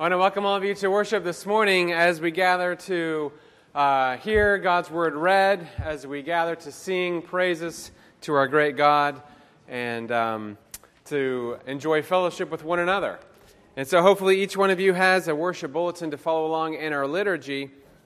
I want to welcome all of you to worship this morning as we gather to hear God's Word read, as we gather to sing praises to our great God, and to enjoy fellowship with one another. And so hopefully each one of you has a worship bulletin to follow along in our liturgy.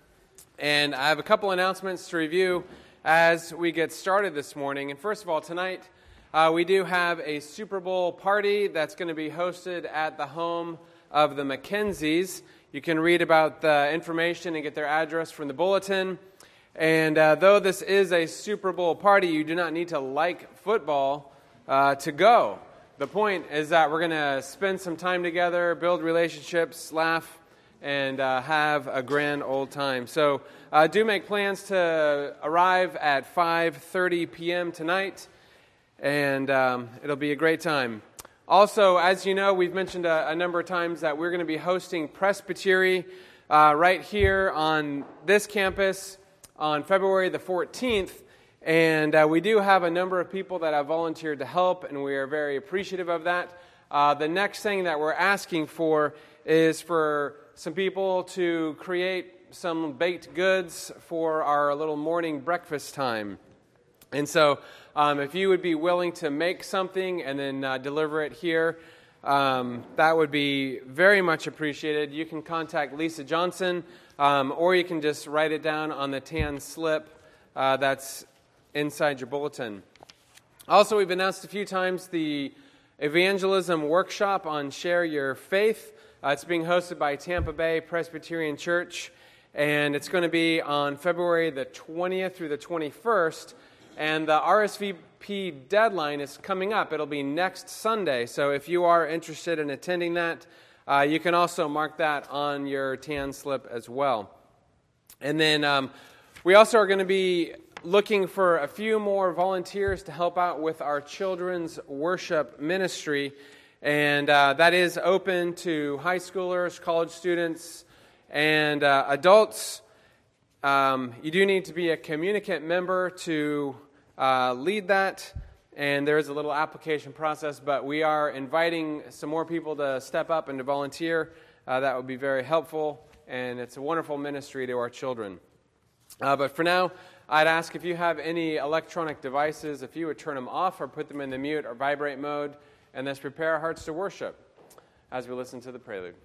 And I have a couple announcements to review as we get started this morning. And first of all, tonight we do have a Super Bowl party that's going to be hosted at the home of the Mackenzies. You can read about the information and get their address from the bulletin. And though this is a Super Bowl party, you do not need to like football to go. The point is that we're going to spend some time together, build relationships, laugh, and have a grand old time. So do make plans to arrive at 5:30 p.m. tonight, and it'll be a great time. Also, as you know, we've mentioned a number of times that we're going to be hosting Presbytery right here on this campus on February the 14th. And we do have a number of people that have volunteered to help, and we are very appreciative of that. The next thing that we're asking for is for some people to create some baked goods for our little morning breakfast time. And so if you would be willing to make something and then deliver it here, that would be very much appreciated. You can contact Lisa Johnson, or you can just write it down on the tan slip that's inside your bulletin. Also, we've announced a few times the evangelism workshop on Share Your Faith. It's being hosted by Tampa Bay Presbyterian Church, and it's going to be on February the 20th through the 21st. And the RSVP deadline is coming up. It'll be next Sunday. So if you are interested in attending that, you can also mark that on your tan slip as well. And then we also are going to be looking for a few more volunteers to help out with our children's worship ministry. And that is open to high schoolers, college students, and adults. You do need to be a communicant member to lead that, and there is a little application process, but we are inviting some more people to step up and to volunteer. That would be very helpful, and it's a wonderful ministry to our children. But for now, I'd ask if you have any electronic devices, if you would turn them off or put them in the mute or vibrate mode, and let's prepare our hearts to worship as we listen to the prelude.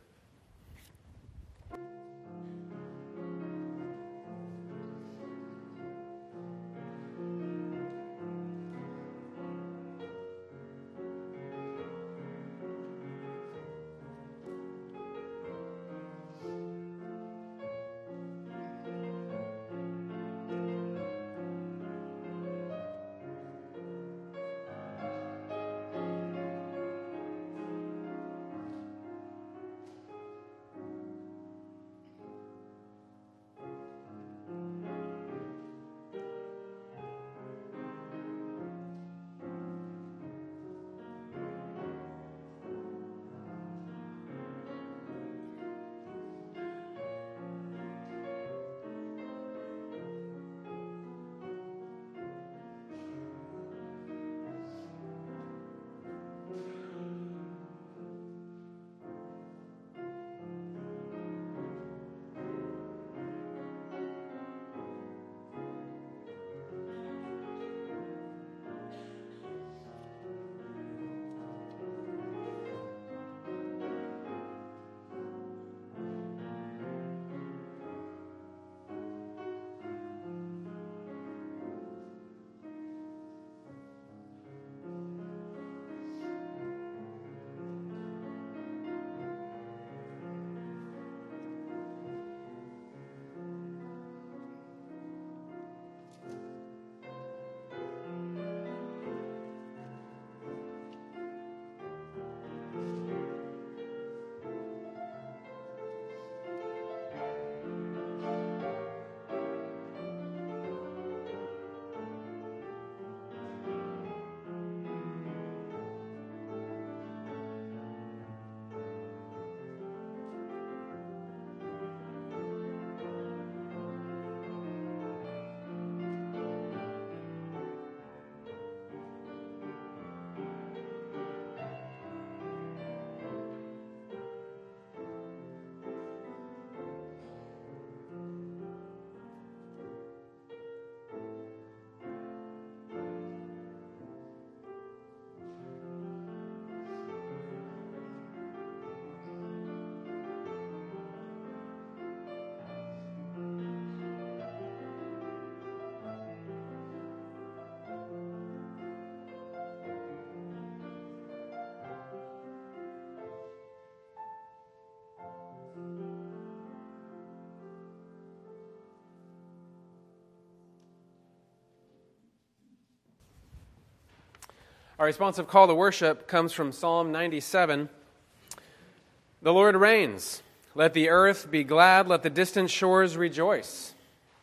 Our responsive call to worship comes from Psalm 97. The Lord reigns. Let the earth be glad. Let the distant shores rejoice.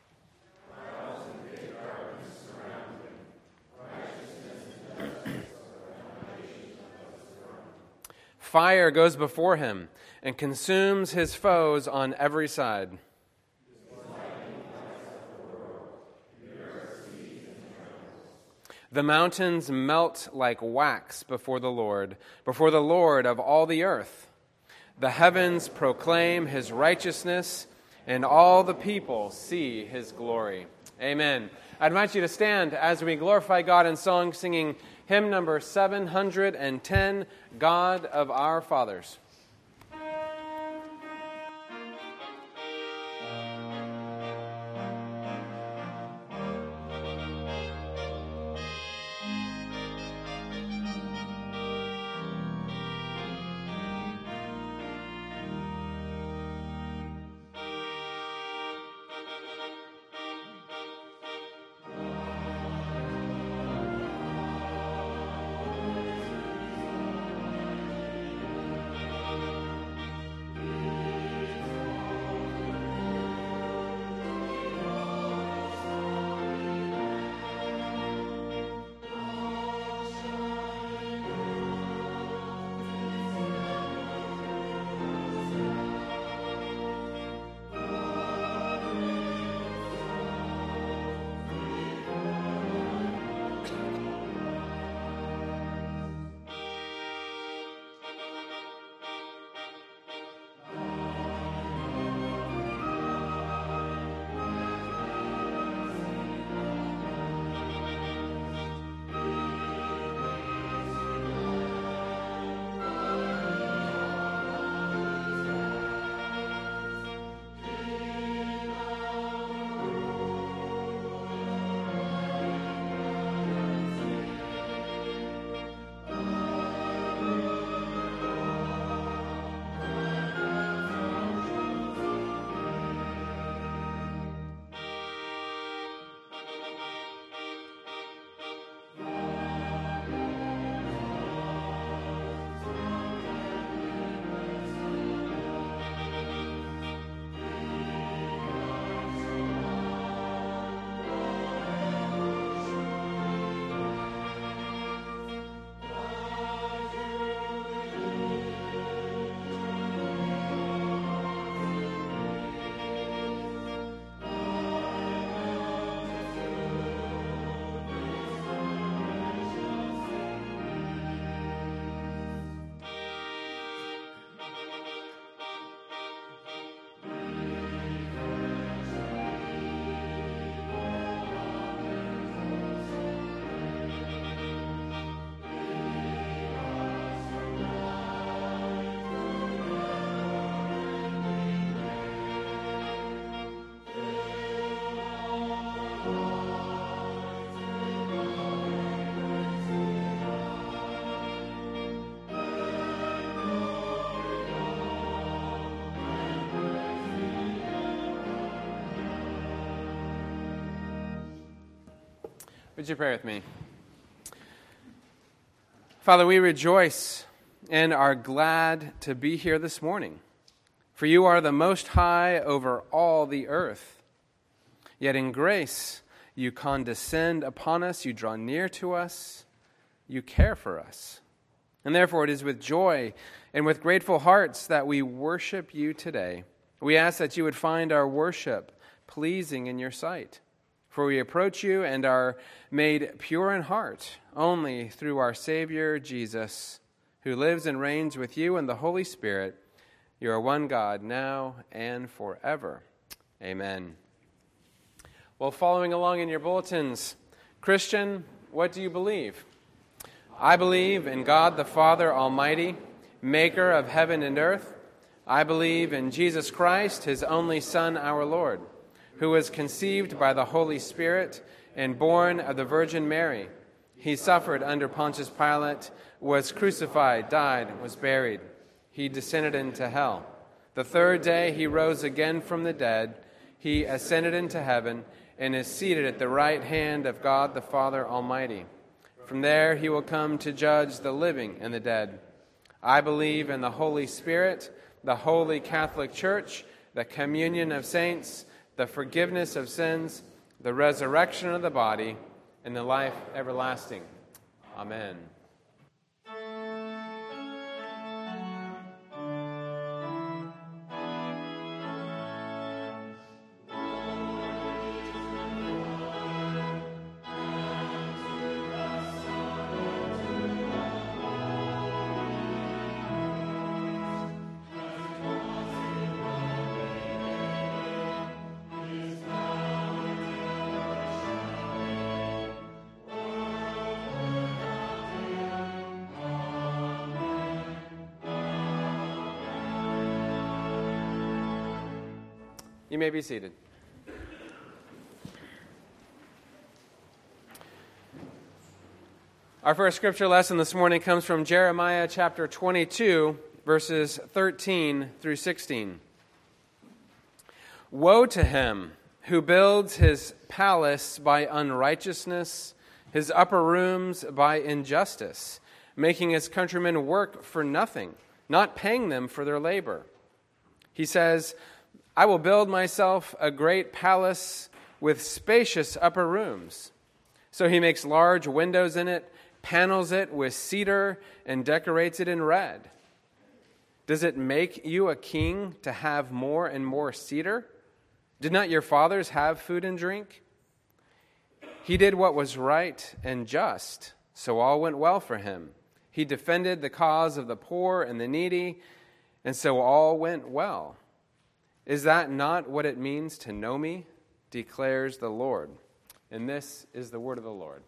Fire goes before him and consumes his foes on every side. The mountains melt like wax before the Lord of all the earth. The heavens proclaim his righteousness, and all the people see his glory. Amen. I invite you to stand as we glorify God in song, singing hymn number 710, God of Our Fathers. Would you pray with me? Father, we rejoice and are glad to be here this morning, for you are the Most High over all the earth. Yet in grace you condescend upon us, you draw near to us, you care for us. And therefore it is with joy and with grateful hearts that we worship you today. We ask that you would find our worship pleasing in your sight. For we approach you and are made pure in heart only through our Savior, Jesus, who lives and reigns with you and the Holy Spirit. You are one God, now and forever. Amen. Well, following along in your bulletins, Christian, what do you believe? I believe in God the Father Almighty, maker of heaven and earth. I believe in Jesus Christ, his only Son, our Lord, who was conceived by the Holy Spirit and born of the Virgin Mary. He suffered under Pontius Pilate, was crucified, died, was buried. He descended into hell. The third day he rose again from the dead. He ascended into heaven and is seated at the right hand of God the Father Almighty. From there he will come to judge the living and the dead. I believe in the Holy Spirit, the Holy Catholic Church, the communion of saints, the forgiveness of sins, the resurrection of the body, and the life everlasting. Amen. You may be seated. Our first scripture lesson this morning comes from Jeremiah chapter 22, verses 13 through 16. Woe to him who builds his palace by unrighteousness, his upper rooms by injustice, making his countrymen work for nothing, not paying them for their labor. He says, I will build myself a great palace with spacious upper rooms. So he makes large windows in it, panels it with cedar, and decorates it in red. Does it make you a king to have more and more cedar? Did not your fathers have food and drink? He did what was right and just, so all went well for him. He defended the cause of the poor and the needy, and so all went well. Is that not what it means to know me? Declares the Lord. And this is the word of the Lord.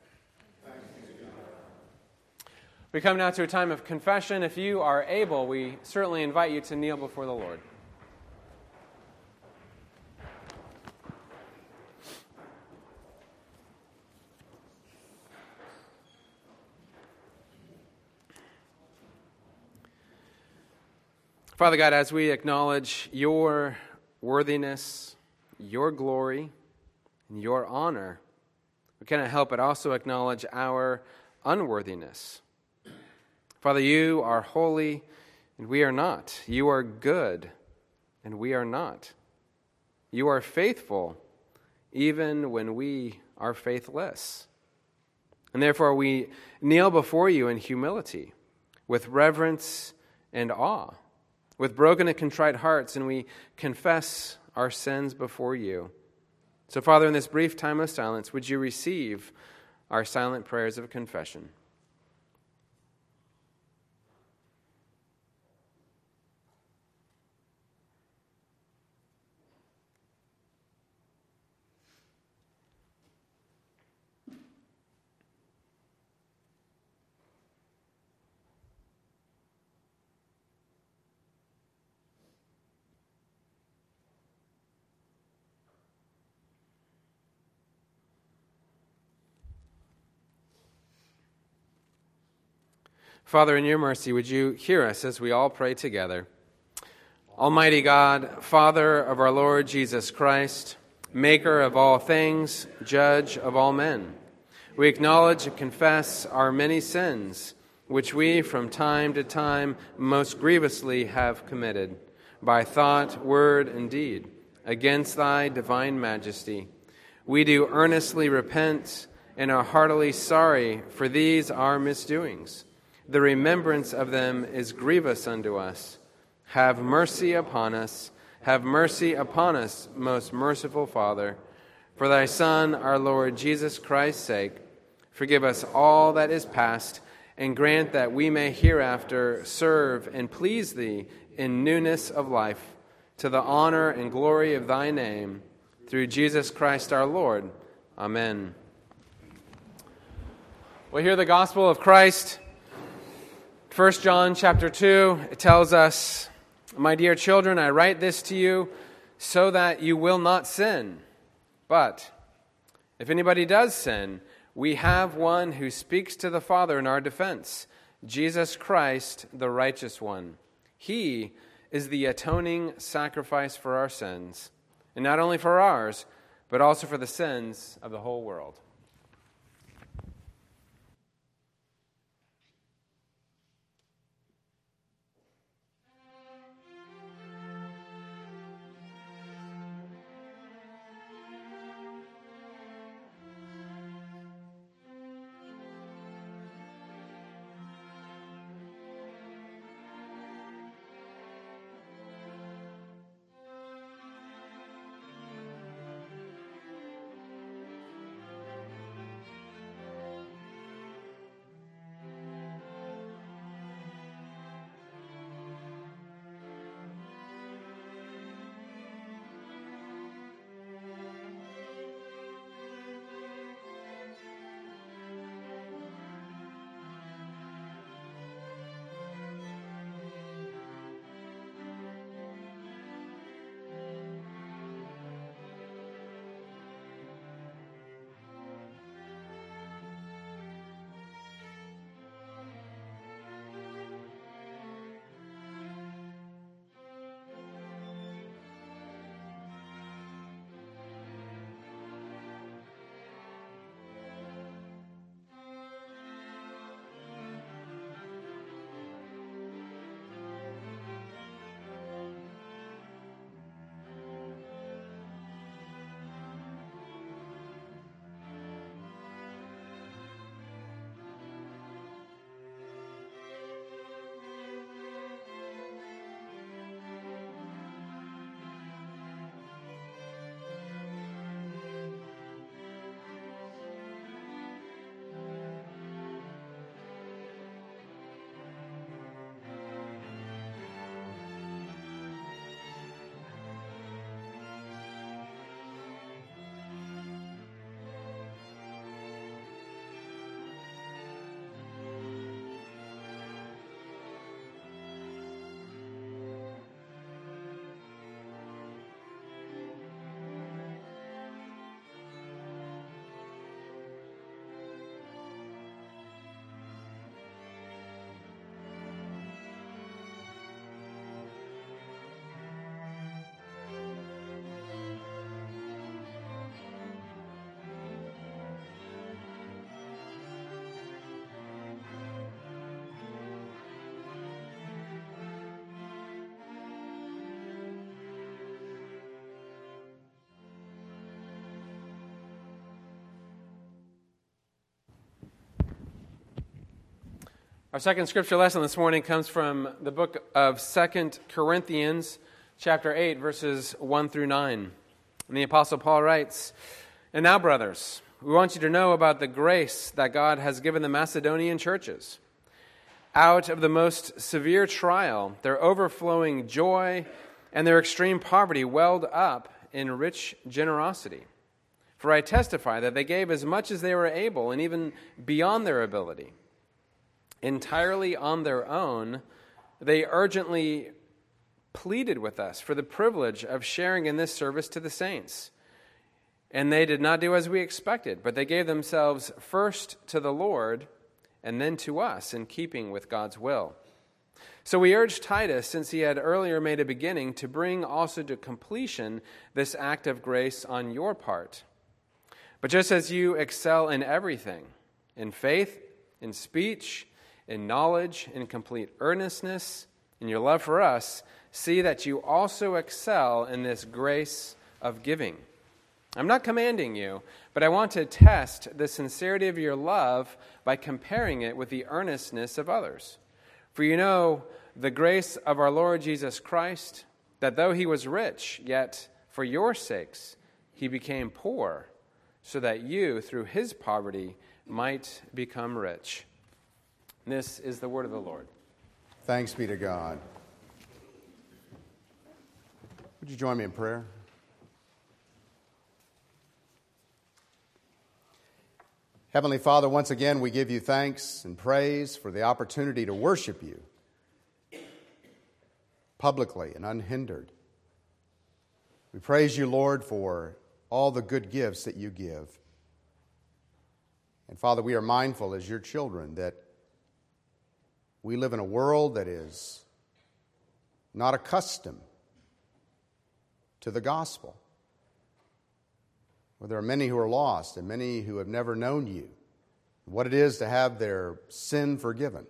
We come now to a time of confession. If you are able, we certainly invite you to kneel before the Lord. Father God, as we acknowledge your worthiness, your glory, and your honor, we cannot help but also acknowledge our unworthiness. Father, you are holy, and we are not. You are good, and we are not. You are faithful, even when we are faithless. And therefore we kneel before you in humility, with reverence and awe, with broken and contrite hearts, and we confess our sins before you. So, Father, in this brief time of silence, would you receive our silent prayers of confession? Father, in your mercy, would you hear us as we all pray together? Almighty God, Father of our Lord Jesus Christ, maker of all things, judge of all men, we acknowledge and confess our many sins, which we from time to time most grievously have committed, by thought, word, and deed, against thy divine majesty. We do earnestly repent and are heartily sorry for these our misdoings. The remembrance of them is grievous unto us. Have mercy upon us. Have mercy upon us, most merciful Father. For thy Son, our Lord Jesus Christ's sake, forgive us all that is past, and grant that we may hereafter serve and please thee in newness of life, to the honor and glory of thy name, through Jesus Christ our Lord. Amen. We'll hear the gospel of Christ. 1 John chapter 2, it tells us, my dear children, I write this to you so that you will not sin. But if anybody does sin, we have one who speaks to the Father in our defense, Jesus Christ, the righteous one. He is the atoning sacrifice for our sins, and not only for ours, but also for the sins of the whole world. Our second scripture lesson this morning comes from the book of 2 Corinthians, chapter 8, verses 1 through 9. And the Apostle Paul writes, "And now, brothers, we want you to know about the grace that God has given the Macedonian churches. Out of the most severe trial, their overflowing joy and their extreme poverty welled up in rich generosity. For I testify that they gave as much as they were able, and even beyond their ability. Entirely on their own, they urgently pleaded with us for the privilege of sharing in this service to the saints. And they did not do as we expected, but they gave themselves first to the Lord and then to us in keeping with God's will. So we urged Titus, since he had earlier made a beginning, to bring also to completion this act of grace on your part. But just as you excel in everything, in faith, in speech, in knowledge, in complete earnestness, in your love for us, see that you also excel in this grace of giving. I'm not commanding you, but I want to test the sincerity of your love by comparing it with the earnestness of others. For you know the grace of our Lord Jesus Christ, that though he was rich, yet for your sakes he became poor, so that you, through his poverty, might become rich." This is the word of the Lord. Thanks be to God. Would you join me in prayer? Heavenly Father, once again we give you thanks and praise for the opportunity to worship you publicly and unhindered. We praise you, Lord, for all the good gifts that you give. And Father, we are mindful as your children that we live in a world that is not accustomed to the gospel, where there are many who are lost and many who have never known you, what it is to have their sin forgiven,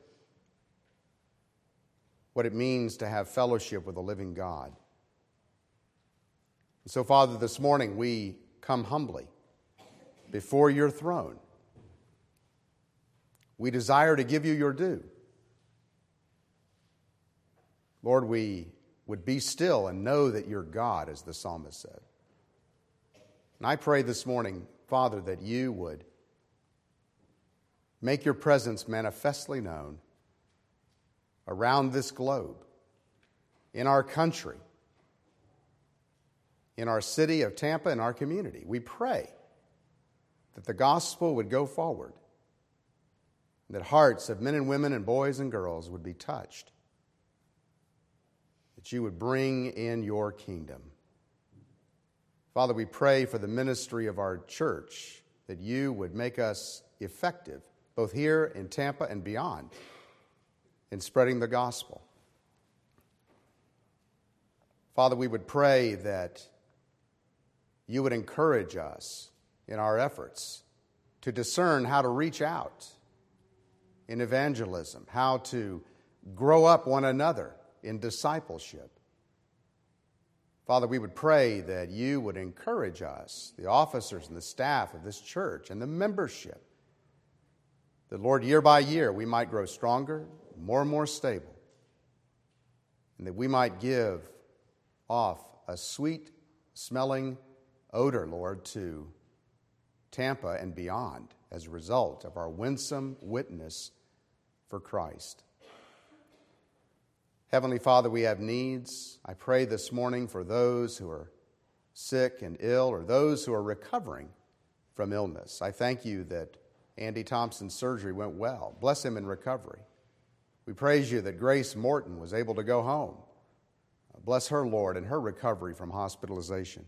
what it means to have fellowship with a living God. And so, Father, this morning we come humbly before your throne. We desire to give you your due. Lord, we would be still and know that you're God, as the psalmist said. And I pray this morning, Father, that you would make your presence manifestly known around this globe, in our country, in our city of Tampa, in our community. We pray that the gospel would go forward, that hearts of men and women and boys and girls would be touched, that you would bring in your kingdom. Father, we pray for the ministry of our church, that you would make us effective, both here in Tampa and beyond, in spreading the gospel. Father, we would pray that you would encourage us in our efforts to discern how to reach out in evangelism, how to grow up one another in discipleship. Father, we would pray that you would encourage us, the officers and the staff of this church and the membership, that, Lord, year by year we might grow stronger, more and more stable, and that we might give off a sweet-smelling odor, Lord, to Tampa and beyond as a result of our winsome witness for Christ. Heavenly Father, we have needs. I pray this morning for those who are sick and ill or those who are recovering from illness. I thank you that Andy Thompson's surgery went well. Bless him in recovery. We praise you that Grace Morton was able to go home. Bless her, Lord, in her recovery from hospitalization.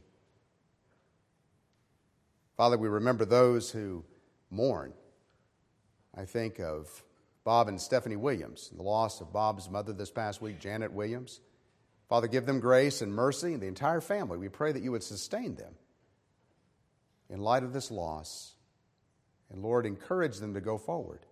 Father, we remember those who mourn. I think of Bob and Stephanie Williams, the loss of Bob's mother this past week, Janet Williams. Father, give them grace and mercy, and the entire family. We pray that you would sustain them in light of this loss. And Lord, encourage them to go forward.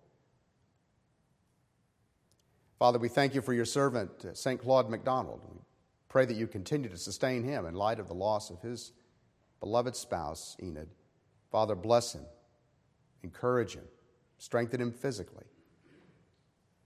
Father, we thank you for your servant, St. Claude McDonald. We pray that you continue to sustain him in light of the loss of his beloved spouse, Enid. Father, bless him, encourage him, strengthen him physically.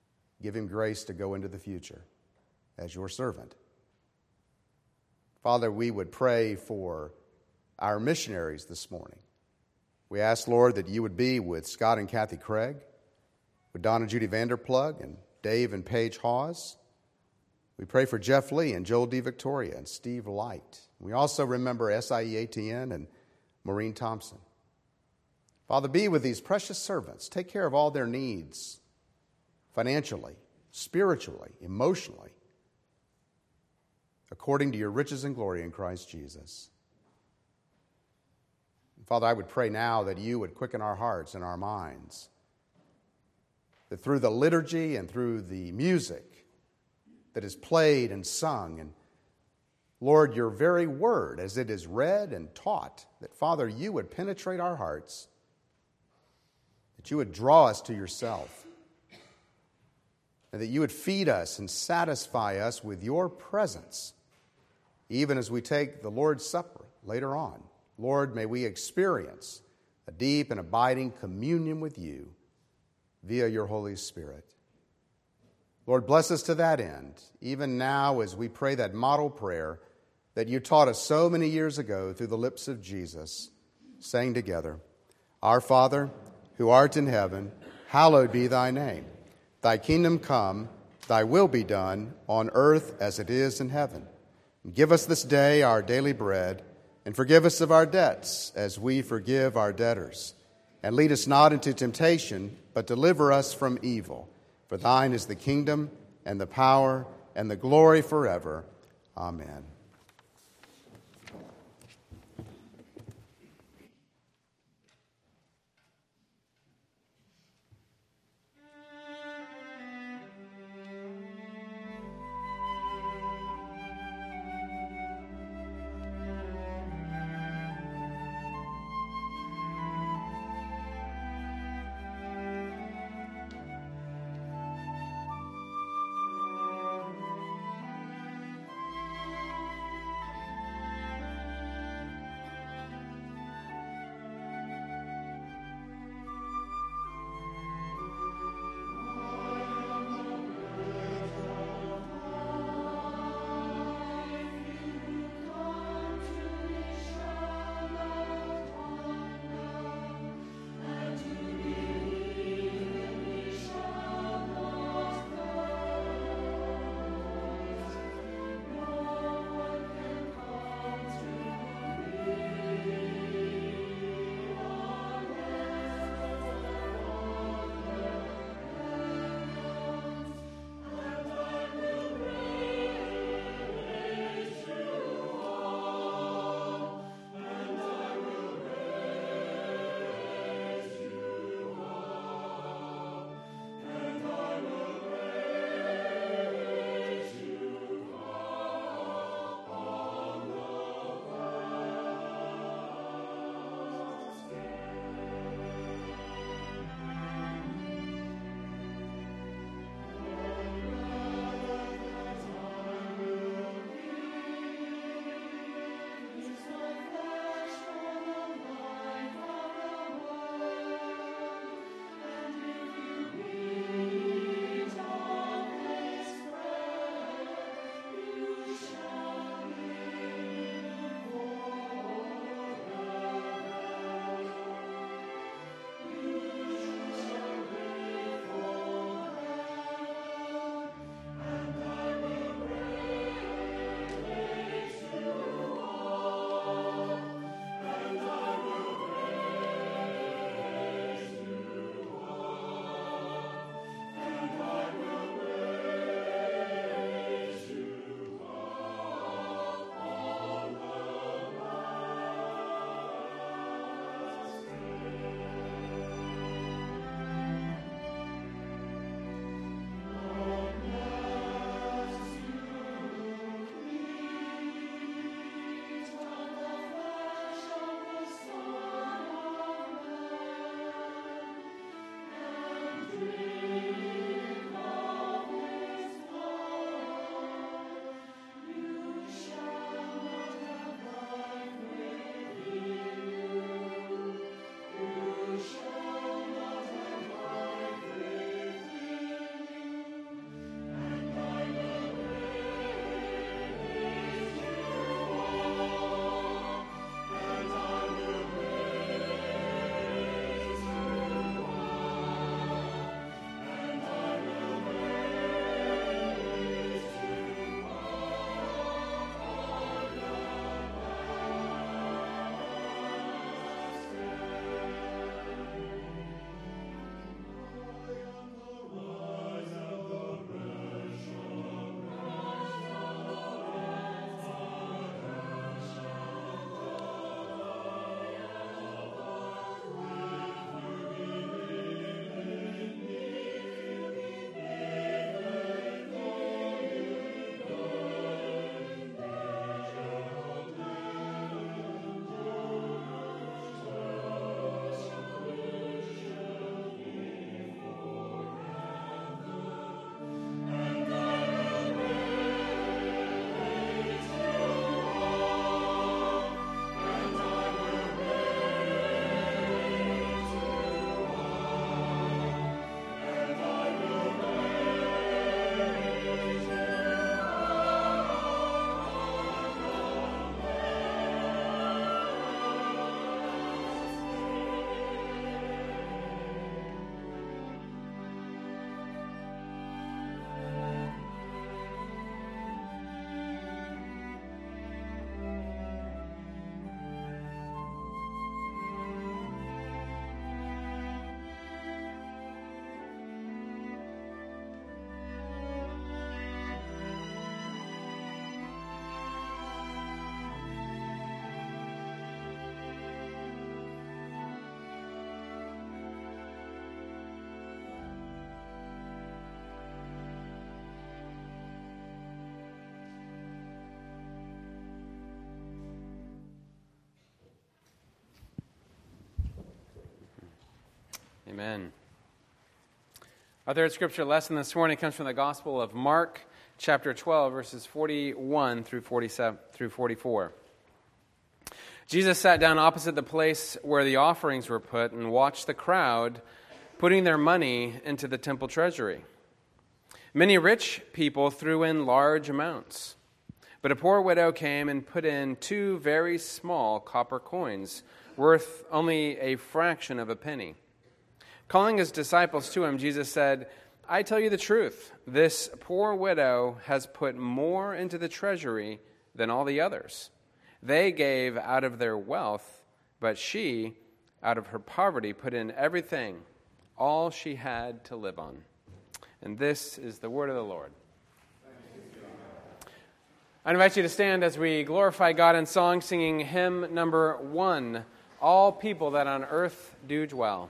give him grace to go into the future as your servant. Father, we would pray for our missionaries this morning. We ask, Lord, that you would be with Scott and Kathy Craig, with Don and Judy Vanderplug, and Dave and Paige Hawes. We pray for Jeff Lee and Joel D. Victoria and Steve Light. We also remember SIE ATN and Maureen Thompson. Father, be with these precious servants. Take care of all their needs, financially, spiritually, emotionally, according to your riches and glory in Christ Jesus. Father, I would pray now that you would quicken our hearts and our minds, that through the liturgy and through the music that is played and sung, and Lord, your very word as it is read and taught, that Father, you would penetrate our hearts, that you would draw us to yourself, and that you would feed us and satisfy us with your presence, even as we take the Lord's Supper later on. Lord, may we experience a deep and abiding communion with you via your Holy Spirit. Lord, bless us to that end, even now as we pray that model prayer that you taught us so many years ago through the lips of Jesus, saying together, Our Father, who art in heaven, hallowed be thy name. Thy kingdom come, thy will be done, on earth as it is in heaven. And give us this day our daily bread, and forgive us of our debts as we forgive our debtors. And lead us not into temptation, but deliver us from evil. For thine is the kingdom, and the power, and the glory forever. Amen. Amen. Our third scripture lesson this morning comes from the Gospel of Mark, chapter 12, verses 41 through 44. Jesus sat down opposite the place where the offerings were put and watched the crowd putting their money into the temple treasury. Many rich people threw in large amounts, but a poor widow came and put in 2 very small copper coins, worth only a fraction of a penny. Calling his disciples to him, Jesus said, "I tell you the truth, this poor widow has put more into the treasury than all the others. They gave out of their wealth, but she, out of her poverty, put in everything, all she had to live on." And this is the word of the Lord. I invite you to stand as we glorify God in song, singing hymn number 1, "All People That on Earth Do Dwell."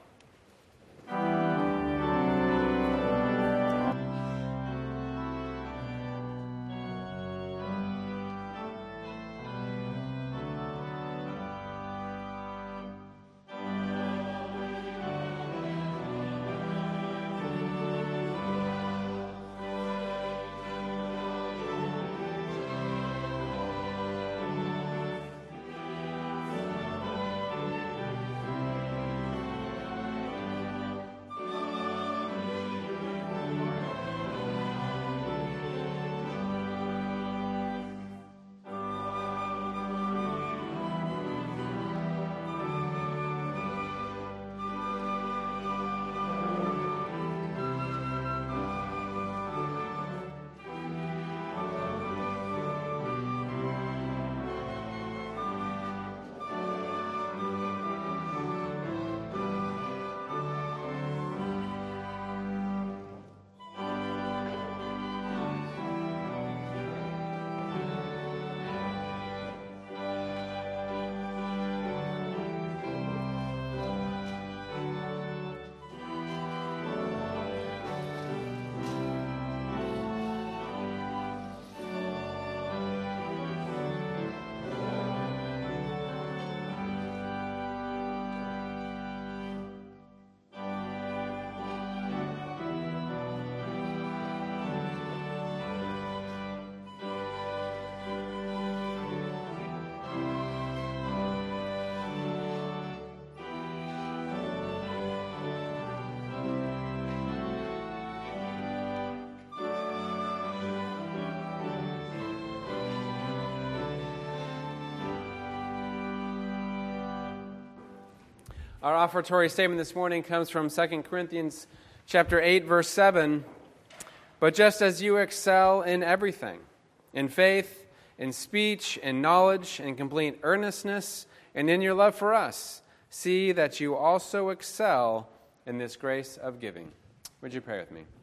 Our offertory statement this morning comes from 2 Corinthians chapter 8, verse 7. "But just as you excel in everything, in faith, in speech, in knowledge, in complete earnestness, and in your love for us, see that you also excel in this grace of giving." Would you pray with me?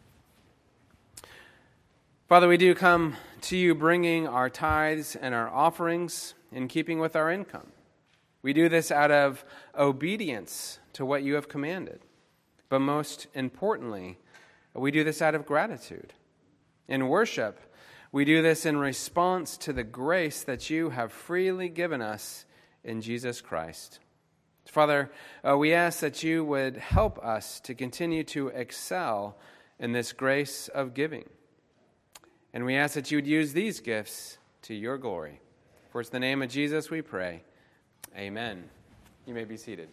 Father, we do come to you bringing our tithes and our offerings in keeping with our income. We do this out of obedience to what you have commanded. But most importantly, we do this out of gratitude. In worship, we do this in response to the grace that you have freely given us in Jesus Christ. Father, we ask that you would help us to continue to excel in this grace of giving. And we ask that you would use these gifts to your glory. For it's in the name of Jesus we pray. Amen. You may be seated.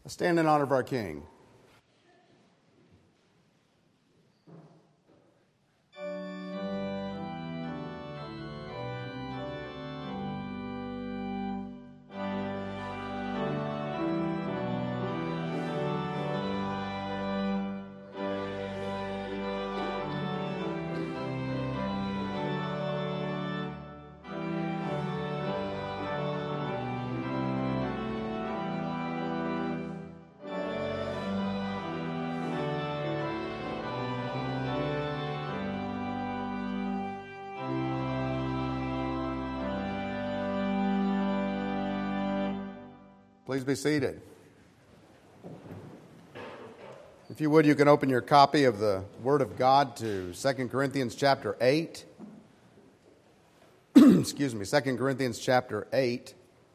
Let's stand in honor of our King. Please be seated. If you would, you can open your copy of the Word of God to 2 Corinthians chapter 8. Excuse me, 2 Corinthians chapter 8.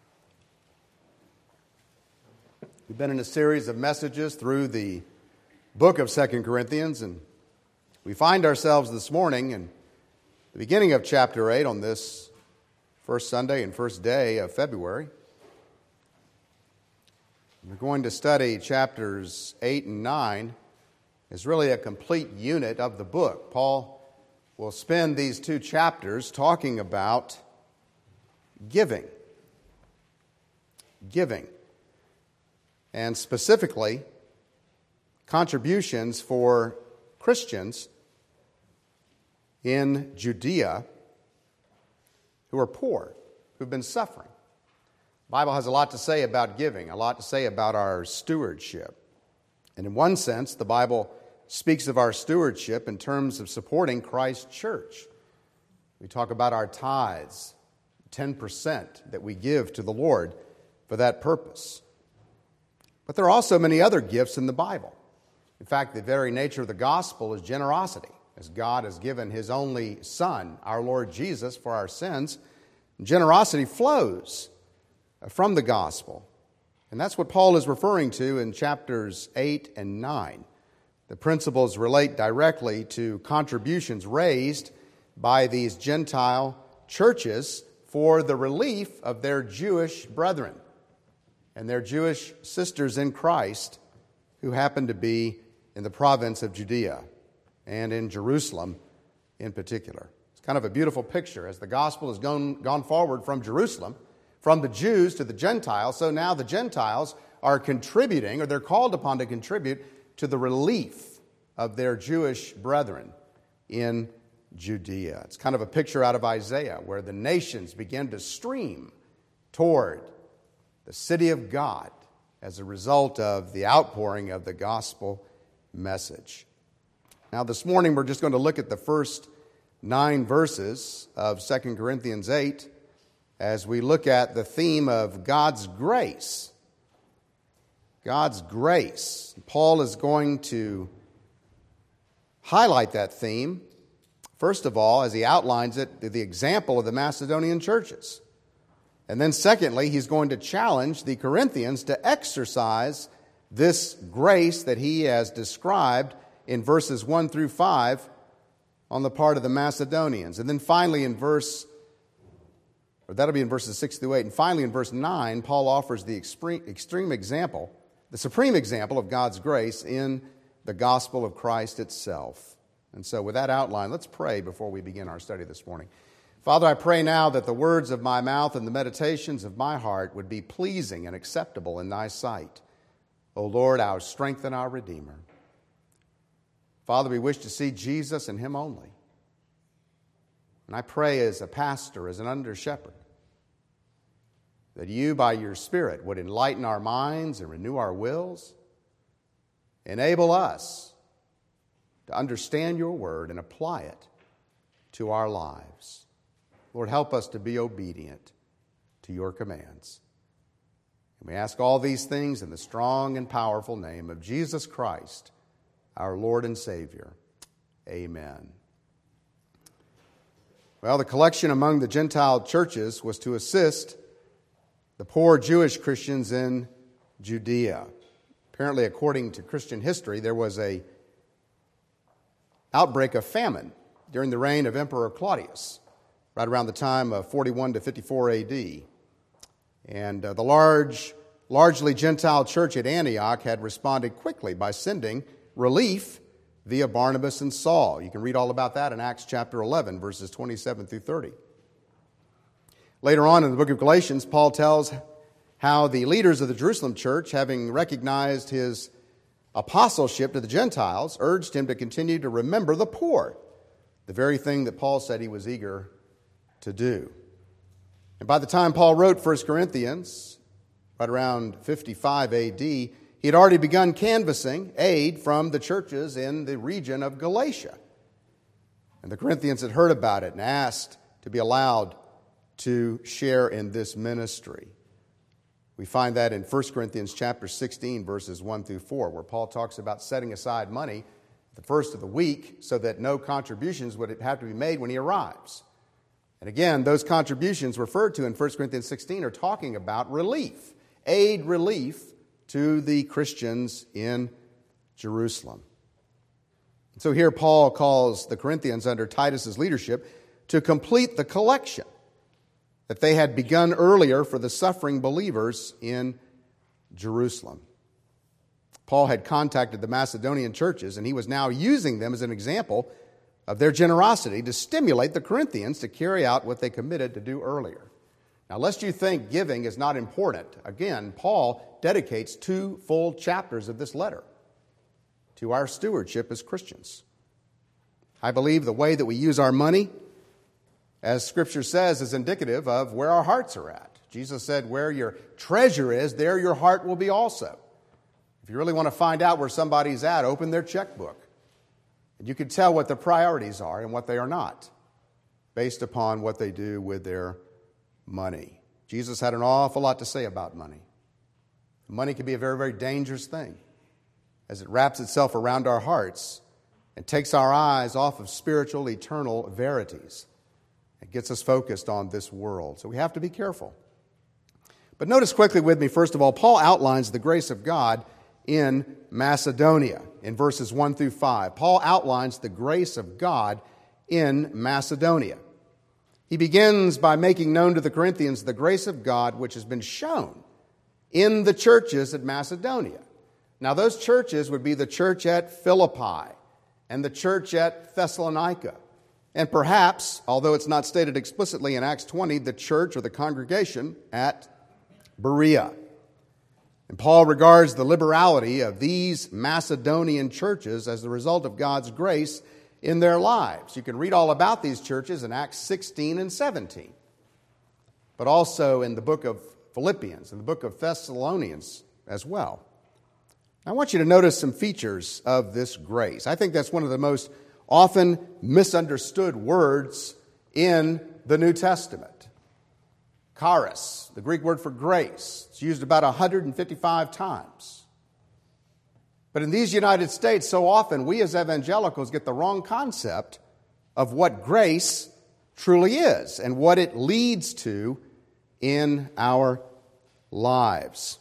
We've been in a series of messages through the book of 2 Corinthians, and we find ourselves this morning in the beginning of chapter 8 on this first Sunday and first day of February. We're going to study chapters 8 and 9 as really a complete unit of the book. Paul will spend these two chapters talking about giving. Giving. And specifically, contributions for Christians in Judea who are poor, who've been suffering. The Bible has a lot to say about giving, a lot to say about our stewardship. And in one sense, the Bible speaks of our stewardship in terms of supporting Christ's church. We talk about our tithes, 10% that we give to the Lord for that purpose. But there are also many other gifts in the Bible. In fact, the very nature of the gospel is generosity. As God has given His only Son, our Lord Jesus, for our sins, generosity flows from the gospel. And that's what Paul is referring to in chapters 8 and 9. The principles relate directly to contributions raised by these Gentile churches for the relief of their Jewish brethren and their Jewish sisters in Christ who happen to be in the province of Judea and in Jerusalem in particular. It's kind of a beautiful picture as the gospel has gone forward from Jerusalem, from the Jews to the Gentiles. So now the Gentiles are contributing, or they're called upon to contribute to the relief of their Jewish brethren in Judea. It's kind of a picture out of Isaiah where the nations begin to stream toward the city of God as a result of the outpouring of the gospel message. Now this morning we're just going to look at the first 9 verses of 2 Corinthians 8 as we look at the theme of God's grace. God's grace. Paul is going to highlight that theme, first of all, as he outlines it, the example of the Macedonian churches. And then secondly, he's going to challenge the Corinthians to exercise this grace that he has described in verses 1 through 5 on the part of the Macedonians. And then finally in that'll be in verses 6 through 8. And finally in verse 9, Paul offers the extreme example, the supreme example of God's grace in the gospel of Christ itself. And so with that outline, let's pray before we begin our study this morning. Father, I pray now that the words of my mouth and the meditations of my heart would be pleasing and acceptable in thy sight. O Lord, our strength and our Redeemer. Father, we wish to see Jesus and Him only. And I pray as a pastor, as an under-shepherd, that you, by your Spirit, would enlighten our minds and renew our wills, enable us to understand your word and apply it to our lives. Lord, help us to be obedient to your commands. And we ask all these things in the strong and powerful name of Jesus Christ, our Lord and Savior. Amen. Well, the collection among the Gentile churches was to assist the poor Jewish Christians in Judea. Apparently, according to Christian history, there was an outbreak of famine during the reign of Emperor Claudius, right around the time of 41 to 54 A.D. And the large largely Gentile church at Antioch had responded quickly by sending relief via Barnabas and Saul. You can read all about that in Acts chapter 11, verses 27 through 30. Later on in the book of Galatians, Paul tells how the leaders of the Jerusalem church, having recognized his apostleship to the Gentiles, urged him to continue to remember the poor, the very thing that Paul said he was eager to do. And by the time Paul wrote 1 Corinthians, right around 55 A.D., he had already begun canvassing aid from the churches in the region of Galatia. And the Corinthians had heard about it and asked to be allowed to share in this ministry. We find that in 1 Corinthians chapter 16, verses 1 through 4, where Paul talks about setting aside money the first of the week so that no contributions would have to be made when he arrives. And again, those contributions referred to in 1 Corinthians 16 are talking about relief, aid relief to the Christians in Jerusalem. So here Paul calls the Corinthians under Titus's leadership to complete the collection that they had begun earlier for the suffering believers in Jerusalem. Paul had contacted the Macedonian churches, and he was now using them as an example of their generosity to stimulate the Corinthians to carry out what they committed to do earlier. Now, lest you think giving is not important, again, Paul dedicates 2 full chapters of this letter to our stewardship as Christians. I believe the way that we use our money, as Scripture says, is indicative of where our hearts are at. Jesus said, where your treasure is, there your heart will be also. If you really want to find out where somebody's at, open their checkbook. And you can tell what their priorities are and what they are not, based upon what they do with their money. Jesus had an awful lot to say about money. Money can be a very, very dangerous thing as it wraps itself around our hearts and takes our eyes off of spiritual, eternal verities. It gets us focused on this world. So we have to be careful. But notice quickly with me, first of all, Paul outlines the grace of God in Macedonia in verses 1 through 5. Paul outlines the grace of God in Macedonia. He begins by making known to the Corinthians the grace of God which has been shown in the churches at Macedonia. Now, those churches would be the church at Philippi and the church at Thessalonica. And perhaps, although it's not stated explicitly in Acts 20, the church or the congregation at Berea. And Paul regards the liberality of these Macedonian churches as the result of God's grace in their lives. You can read all about these churches in Acts 16 and 17, but also in the book of Philippians and the book of Thessalonians as well. I want you to notice some features of this grace. I think that's one of the most often misunderstood words in the New Testament. Charis, the Greek word for grace, it's used about 155 times. But in these United States, so often we as evangelicals get the wrong concept of what grace truly is and what it leads to in our lives.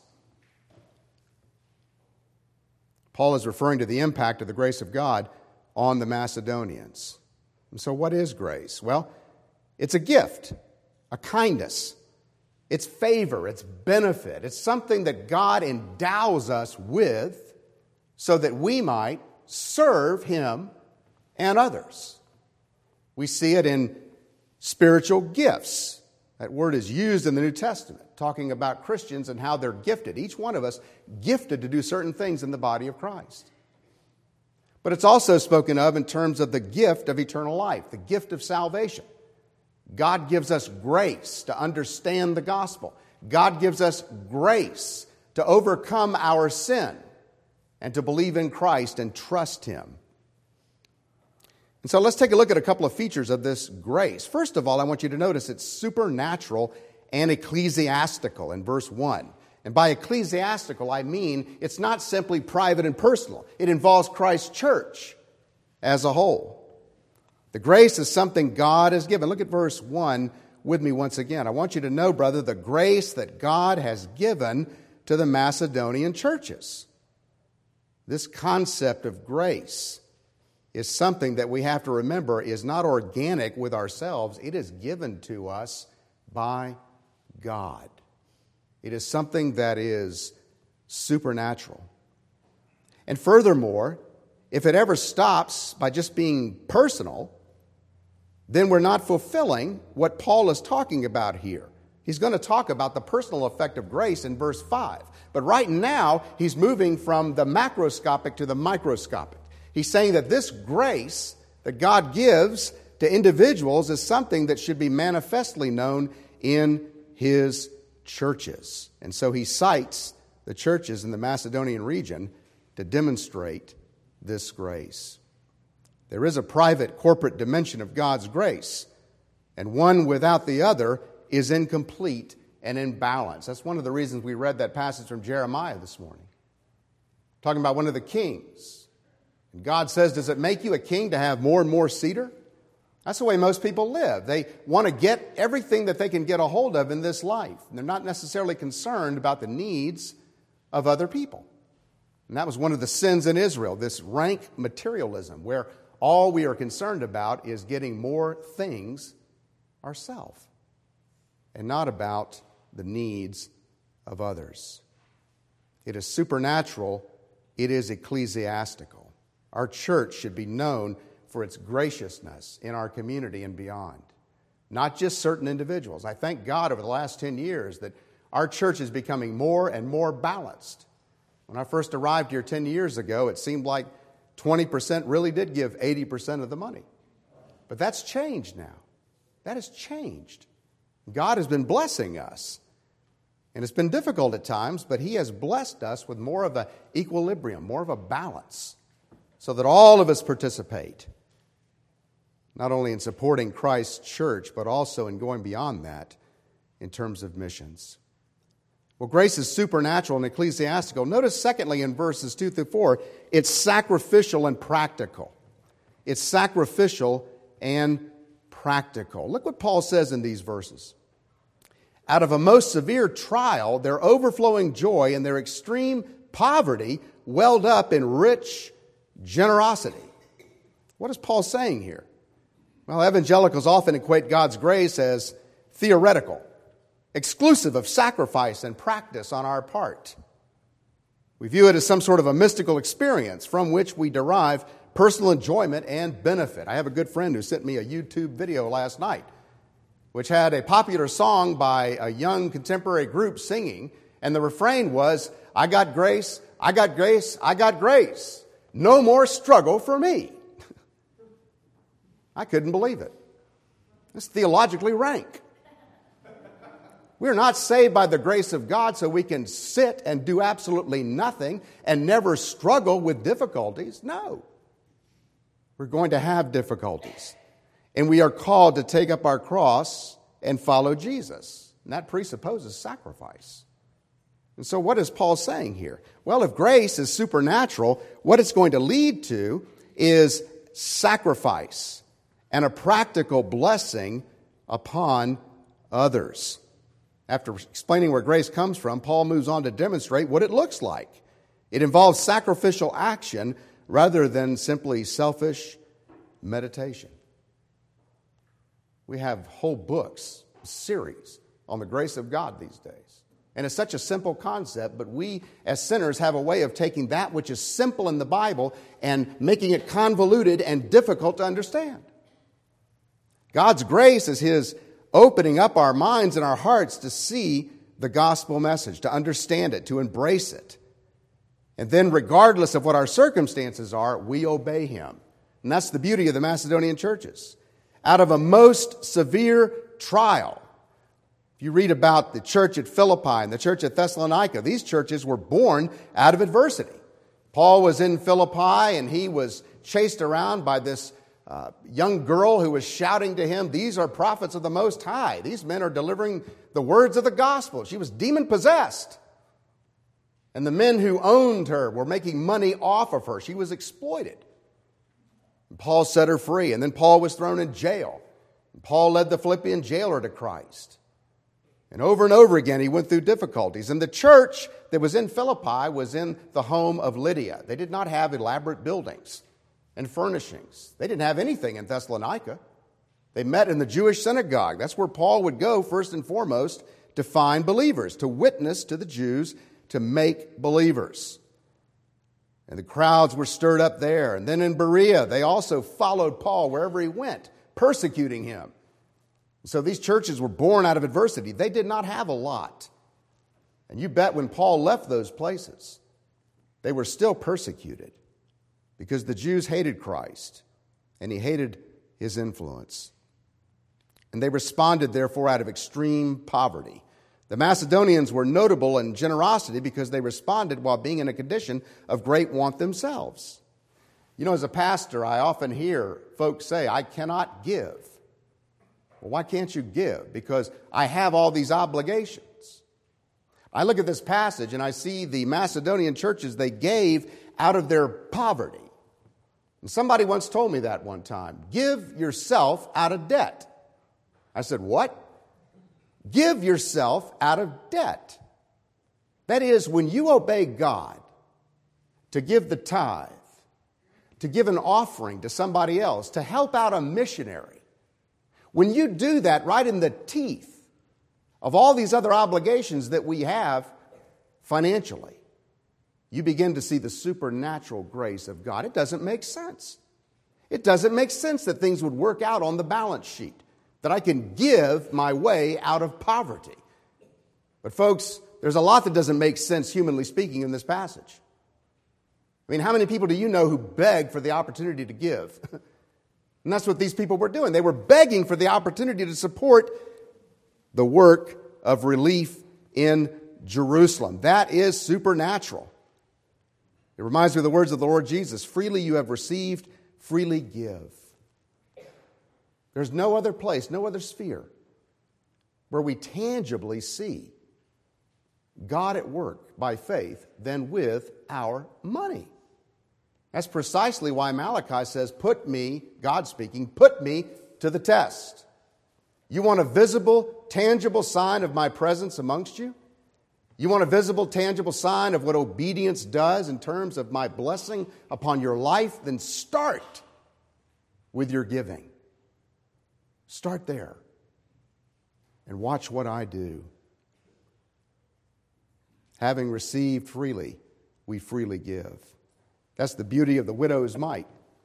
Paul is referring to the impact of the grace of God on the Macedonians. And so what is grace? Well, it's a gift, a kindness. It's favor, it's benefit. It's something that God endows us with so that we might serve Him and others. We see it in spiritual gifts. That word is used in the New Testament, talking about Christians and how they're gifted. Each one of us gifted to do certain things in the body of Christ. But it's also spoken of in terms of the gift of eternal life, the gift of salvation. God gives us grace to understand the gospel. God gives us grace to overcome our sin and to believe in Christ and trust Him. And so let's take a look at a couple of features of this grace. First of all, I want you to notice it's supernatural and ecclesiastical in verse 1. And by ecclesiastical, I mean it's not simply private and personal. It involves Christ's church as a whole. The grace is something God has given. Look at verse 1 with me once again. I want you to know, brother, the grace that God has given to the Macedonian churches. This concept of grace is something that we have to remember is not organic with ourselves. It is given to us by God. It is something that is supernatural. And furthermore, if it ever stops by just being personal, then we're not fulfilling what Paul is talking about here. He's going to talk about the personal effect of grace in verse 5. But right now, he's moving from the macroscopic to the microscopic. He's saying that this grace that God gives to individuals is something that should be manifestly known in his churches. And so he cites the churches in the Macedonian region to demonstrate this grace. There is a private corporate dimension of God's grace, and one without the other is incomplete and imbalanced. That's one of the reasons we read that passage from Jeremiah this morning, talking about one of the kings. And God says, does it make you a king to have more and more cedar? That's the way most people live. They want to get everything that they can get a hold of in this life. And they're not necessarily concerned about the needs of other people. And that was one of the sins in Israel, this rank materialism, where all we are concerned about is getting more things ourselves and not about the needs of others. It is supernatural. It is ecclesiastical. Our church should be known for its graciousness in our community and beyond, not just certain individuals. I thank God over the last 10 years that our church is becoming more and more balanced. When I first arrived here 10 years ago, it seemed like 20% really did give 80% of the money. But that's changed now. That has changed. God has been blessing us. And it's been difficult at times, but He has blessed us with more of an equilibrium, more of a balance, so that all of us participate, not only in supporting Christ's church, but also in going beyond that in terms of missions. Well, grace is supernatural and ecclesiastical. Notice, secondly, in verses 2 through 4, it's sacrificial and practical. It's sacrificial and practical. Look what Paul says in these verses. Out of a most severe trial, their overflowing joy and their extreme poverty welled up in rich generosity. What is Paul saying here? Well, evangelicals often equate God's grace as theoretical, exclusive of sacrifice and practice on our part. We view it as some sort of a mystical experience from which we derive personal enjoyment and benefit. I have a good friend who sent me a YouTube video last night, which had a popular song by a young contemporary group singing, and the refrain was, "I got grace, I got grace, I got grace. No more struggle for me." I couldn't believe it. It's theologically rank. We're not saved by the grace of God so we can sit and do absolutely nothing and never struggle with difficulties. No. We're going to have difficulties. And we are called to take up our cross and follow Jesus. And that presupposes sacrifice. And so what is Paul saying here? Well, if grace is supernatural, what it's going to lead to is sacrifice and a practical blessing upon others. After explaining where grace comes from, Paul moves on to demonstrate what it looks like. It involves sacrificial action rather than simply selfish meditation. We have whole books, series on the grace of God these days. And it's such a simple concept, but we as sinners have a way of taking that which is simple in the Bible and making it convoluted and difficult to understand. God's grace is His opening up our minds and our hearts to see the gospel message, to understand it, to embrace it. And then regardless of what our circumstances are, we obey Him. And that's the beauty of the Macedonian churches. Out of a most severe trial, if you read about the church at Philippi and the church at Thessalonica, these churches were born out of adversity. Paul was in Philippi and he was chased around by this young girl who was shouting to him, "These are prophets of the Most High. These men are delivering the words of the gospel." She was demon-possessed. And the men who owned her were making money off of her. She was exploited. And Paul set her free. And then Paul was thrown in jail. And Paul led the Philippian jailer to Christ. And over again, he went through difficulties. And the church that was in Philippi was in the home of Lydia. They did not have elaborate buildings and furnishings. They didn't have anything in Thessalonica. They met in the Jewish synagogue. That's where Paul would go first and foremost to to find believers, to witness to the Jews, to make believers. And the crowds were stirred up there. And then in Berea, they also followed Paul wherever he went, persecuting him. So these churches were born out of adversity. They did not have a lot. And you bet when Paul left those places, they were still persecuted because the Jews hated Christ and he hated his influence. And they responded, therefore, out of extreme poverty. The Macedonians were notable in generosity because they responded while being in a condition of great want themselves. You know, as a pastor, I often hear folks say, I cannot give. Well, why can't you give? Because I have all these obligations. I look at this passage and I see the Macedonian churches, they gave out of their poverty. And somebody once told me that one time. Give yourself out of debt. I said, what? Give yourself out of debt. That is, when you obey God to give the tithe, to give an offering to somebody else, to help out a missionary, when you do that right in the teeth of all these other obligations that we have financially, you begin to see the supernatural grace of God. It doesn't make sense. It doesn't make sense that things would work out on the balance sheet, that I can give my way out of poverty. But folks, there's a lot that doesn't make sense, humanly speaking, in this passage. I mean, how many people do you know who beg for the opportunity to give? And that's what these people were doing. They were begging for the opportunity to support the work of relief in Jerusalem. That is supernatural. It reminds me of the words of the Lord Jesus, freely you have received, freely give. There's no other place, no other sphere where we tangibly see God at work by faith than with our money. That's precisely why Malachi says, put me, God speaking, put me to the test. You want a visible, tangible sign of my presence amongst you? You want a visible, tangible sign of what obedience does in terms of my blessing upon your life? Then start with your giving. Start there and watch what I do. Having received freely, we freely give. That's the beauty of the widow's mite.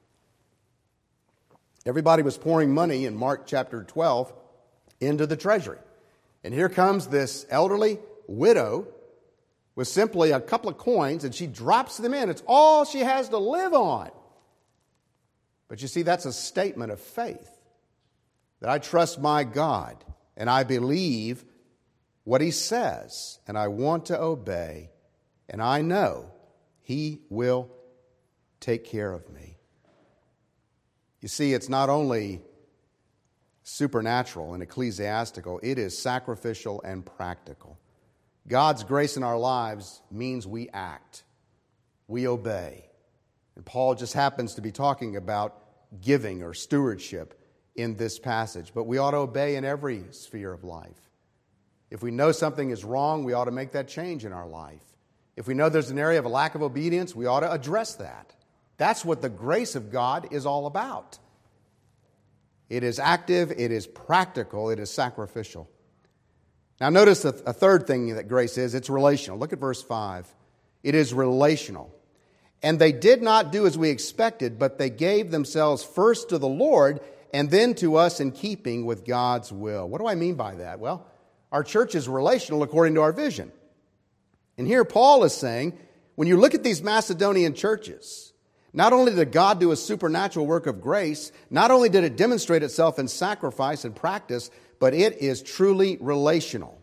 Everybody was pouring money in Mark chapter 12 into the treasury. And here comes this elderly widow with simply a couple of coins, and she drops them in. It's all she has to live on. But you see, that's a statement of faith. That I trust my God, and I believe what He says, and I want to obey, and I know He will take care of me. You see, it's not only supernatural and ecclesiastical, it is sacrificial and practical. God's grace in our lives means we act, we obey. And Paul just happens to be talking about giving or stewardship in this passage, but we ought to obey in every sphere of life. If we know something is wrong, we ought to make that change in our life. If we know there's an area of a lack of obedience, we ought to address that. That's what the grace of God is all about. It is active, it is practical, it is sacrificial. Now notice a third thing that grace is, it's relational. Look at verse 5. It is relational. And they did not do as we expected, but they gave themselves first to the Lord and then to us in keeping with God's will. What do I mean by that? Well, our church is relational according to our vision. And here Paul is saying, when you look at these Macedonian churches, not only did God do a supernatural work of grace, not only did it demonstrate itself in sacrifice and practice, but it is truly relational.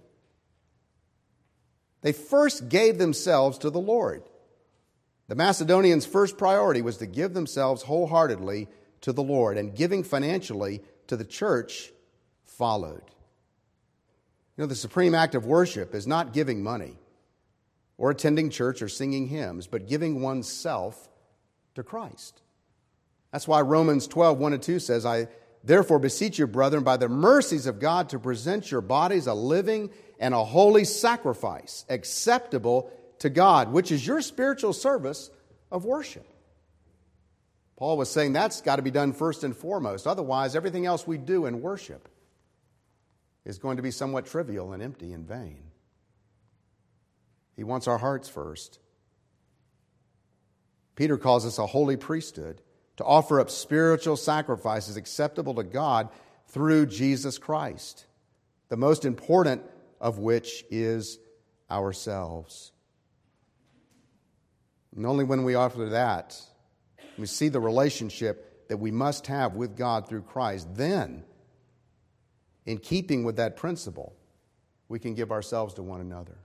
They first gave themselves to the Lord. The Macedonians' first priority was to give themselves wholeheartedly to the Lord, and giving financially to the church followed. You know, the supreme act of worship is not giving money or attending church or singing hymns, but giving oneself to Christ. That's why Romans 12, 1 and 2 says, I therefore beseech you, brethren, by the mercies of God, to present your bodies a living and a holy sacrifice, acceptable to God, which is your spiritual service of worship. Paul was saying that's got to be done first and foremost. Otherwise, everything else we do in worship is going to be somewhat trivial and empty and vain. He wants our hearts first. Peter calls us a holy priesthood to offer up spiritual sacrifices acceptable to God through Jesus Christ, the most important of which is ourselves. And only when we offer that, we see the relationship that we must have with God through Christ, then, in keeping with that principle, we can give ourselves to one another.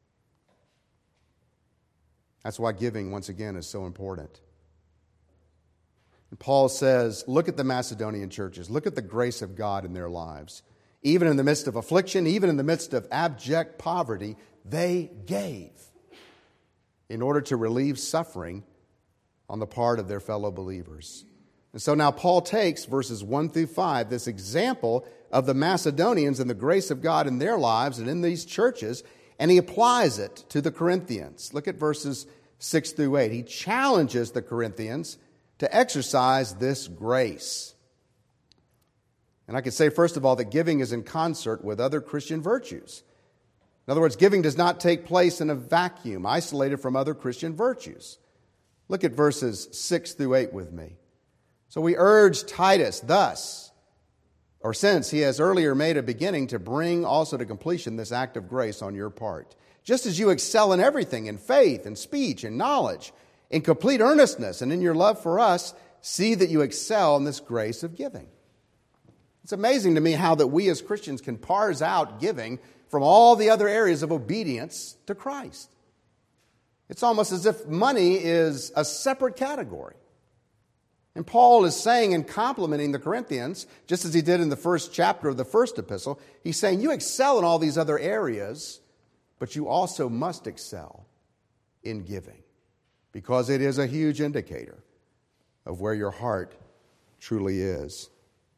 That's why giving, once again, is so important. And Paul says, look at the Macedonian churches. Look at the grace of God in their lives. Even in the midst of affliction, even in the midst of abject poverty, they gave in order to relieve suffering on the part of their fellow believers. And so now Paul takes verses 1 through 5, this example of the Macedonians and the grace of God in their lives and in these churches, and he applies it to the Corinthians. Look at verses 6 through 8. He challenges the Corinthians to exercise this grace. And I could say, first of all, that giving is in concert with other Christian virtues. In other words, giving does not take place in a vacuum, isolated from other Christian virtues. Look at verses 6 through 8 with me. So we urge Titus thus, or since he has earlier made a beginning, to bring also to completion this act of grace on your part. Just as you excel in everything, in faith, in speech, in knowledge, in complete earnestness, and in your love for us, see that you excel in this grace of giving. It's amazing to me how that we as Christians can parse out giving from all the other areas of obedience to Christ. It's almost as if money is a separate category. And Paul is saying in complimenting the Corinthians, just as he did in the first chapter of the first epistle, he's saying you excel in all these other areas, but you also must excel in giving, because it is a huge indicator of where your heart truly is.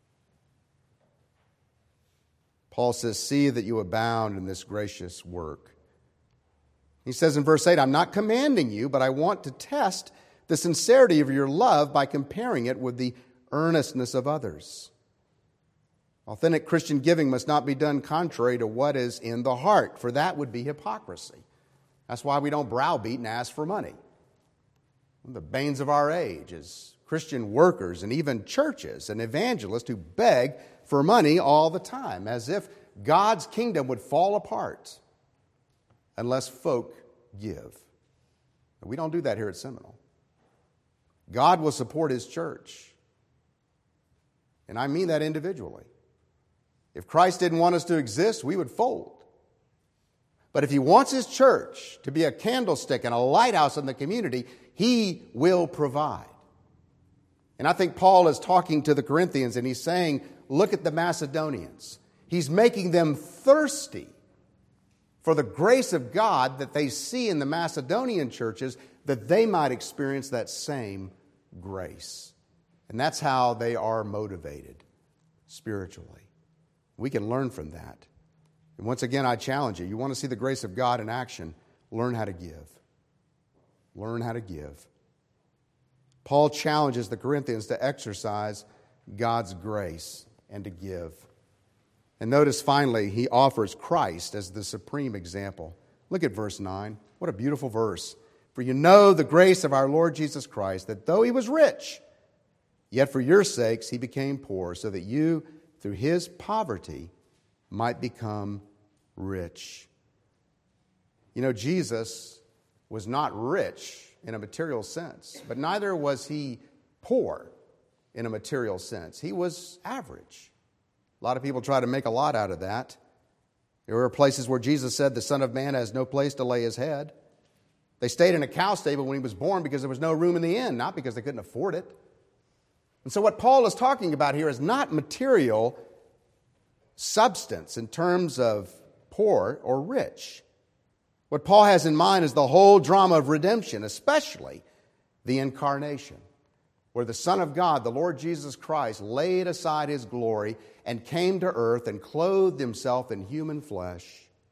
Paul says, see that you abound in this gracious work. He says in verse 8, I'm not commanding you, but I want to test the sincerity of your love by comparing it with the earnestness of others. Authentic Christian giving must not be done contrary to what is in the heart, for that would be hypocrisy. That's why we don't browbeat and ask for money. One of the banes of our age is Christian workers and even churches and evangelists who beg for money all the time, as if God's kingdom would fall apart unless folk give. We don't do that here at Seminole. God will support His church. And I mean that individually. If Christ didn't want us to exist, we would fold. But if He wants His church to be a candlestick and a lighthouse in the community, He will provide. And I think Paul is talking to the Corinthians and he's saying, look at the Macedonians. He's making them thirsty for the grace of God that they see in the Macedonian churches, that they might experience that same grace. And that's how they are motivated spiritually. We can learn from that. And once again, I challenge you. You want to see the grace of God in action, learn how to give. Learn how to give. Paul challenges the Corinthians to exercise God's grace and to give. And notice finally, he offers Christ as the supreme example. Look at verse 9. What a beautiful verse. For you know the grace of our Lord Jesus Christ, that though He was rich, yet for your sakes He became poor, so that you, through His poverty, might become rich. You know, Jesus was not rich in a material sense, but neither was He poor in a material sense. He was average. A lot of people try to make a lot out of that. There were places where Jesus said the Son of Man has no place to lay His head. They stayed in a cow stable when He was born because there was no room in the inn, not because they couldn't afford it. And so what Paul is talking about here is not material substance in terms of poor or rich. What Paul has in mind is the whole drama of redemption, especially the incarnation, where the Son of God, the Lord Jesus Christ, laid aside His glory and came to earth and clothed Himself in human flesh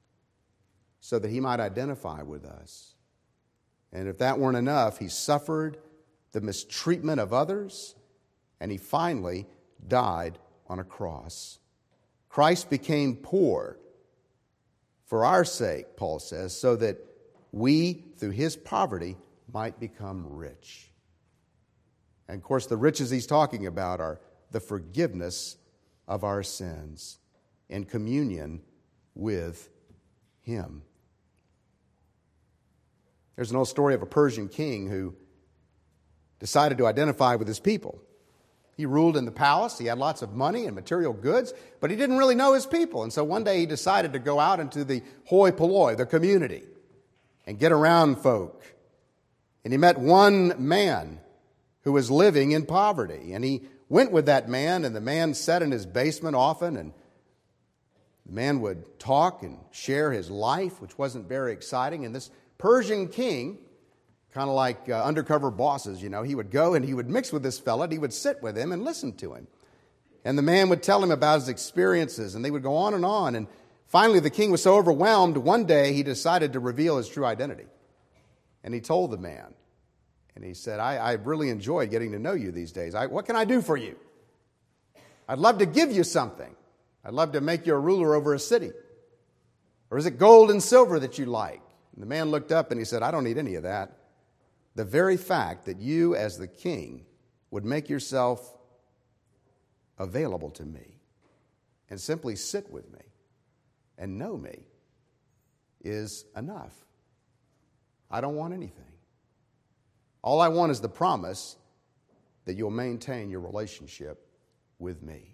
so that He might identify with us. And if that weren't enough, He suffered the mistreatment of others, and He finally died on a cross. Christ became poor for our sake, Paul says, so that we, through his poverty, might become rich. And of course, the riches he's talking about are the forgiveness of our sins in communion with him. There's an old story of a Persian king who decided to identify with his people. He ruled in the palace. He had lots of money and material goods, but he didn't really know his people. And so one day he decided to go out into the hoi polloi, the community, and get around folk. And he met one man who was living in poverty. And he went with that man, and the man sat in his basement often, and the man would talk and share his life, which wasn't very exciting. And this Persian king, kind of like undercover bosses, he would go and he would mix with this fella, and he would sit with him and listen to him. And the man would tell him about his experiences, and they would go on. And finally, the king was so overwhelmed, one day he decided to reveal his true identity. And he told the man, and he said, I really enjoyed getting to know you these days. What can I do for you? I'd love to give you something. I'd love to make you a ruler over a city. Or is it gold and silver that you like? And the man looked up and he said, I don't need any of that. The very fact that you, as the king, would make yourself available to me and simply sit with me and know me is enough. I don't want anything. All I want is the promise that you'll maintain your relationship with me.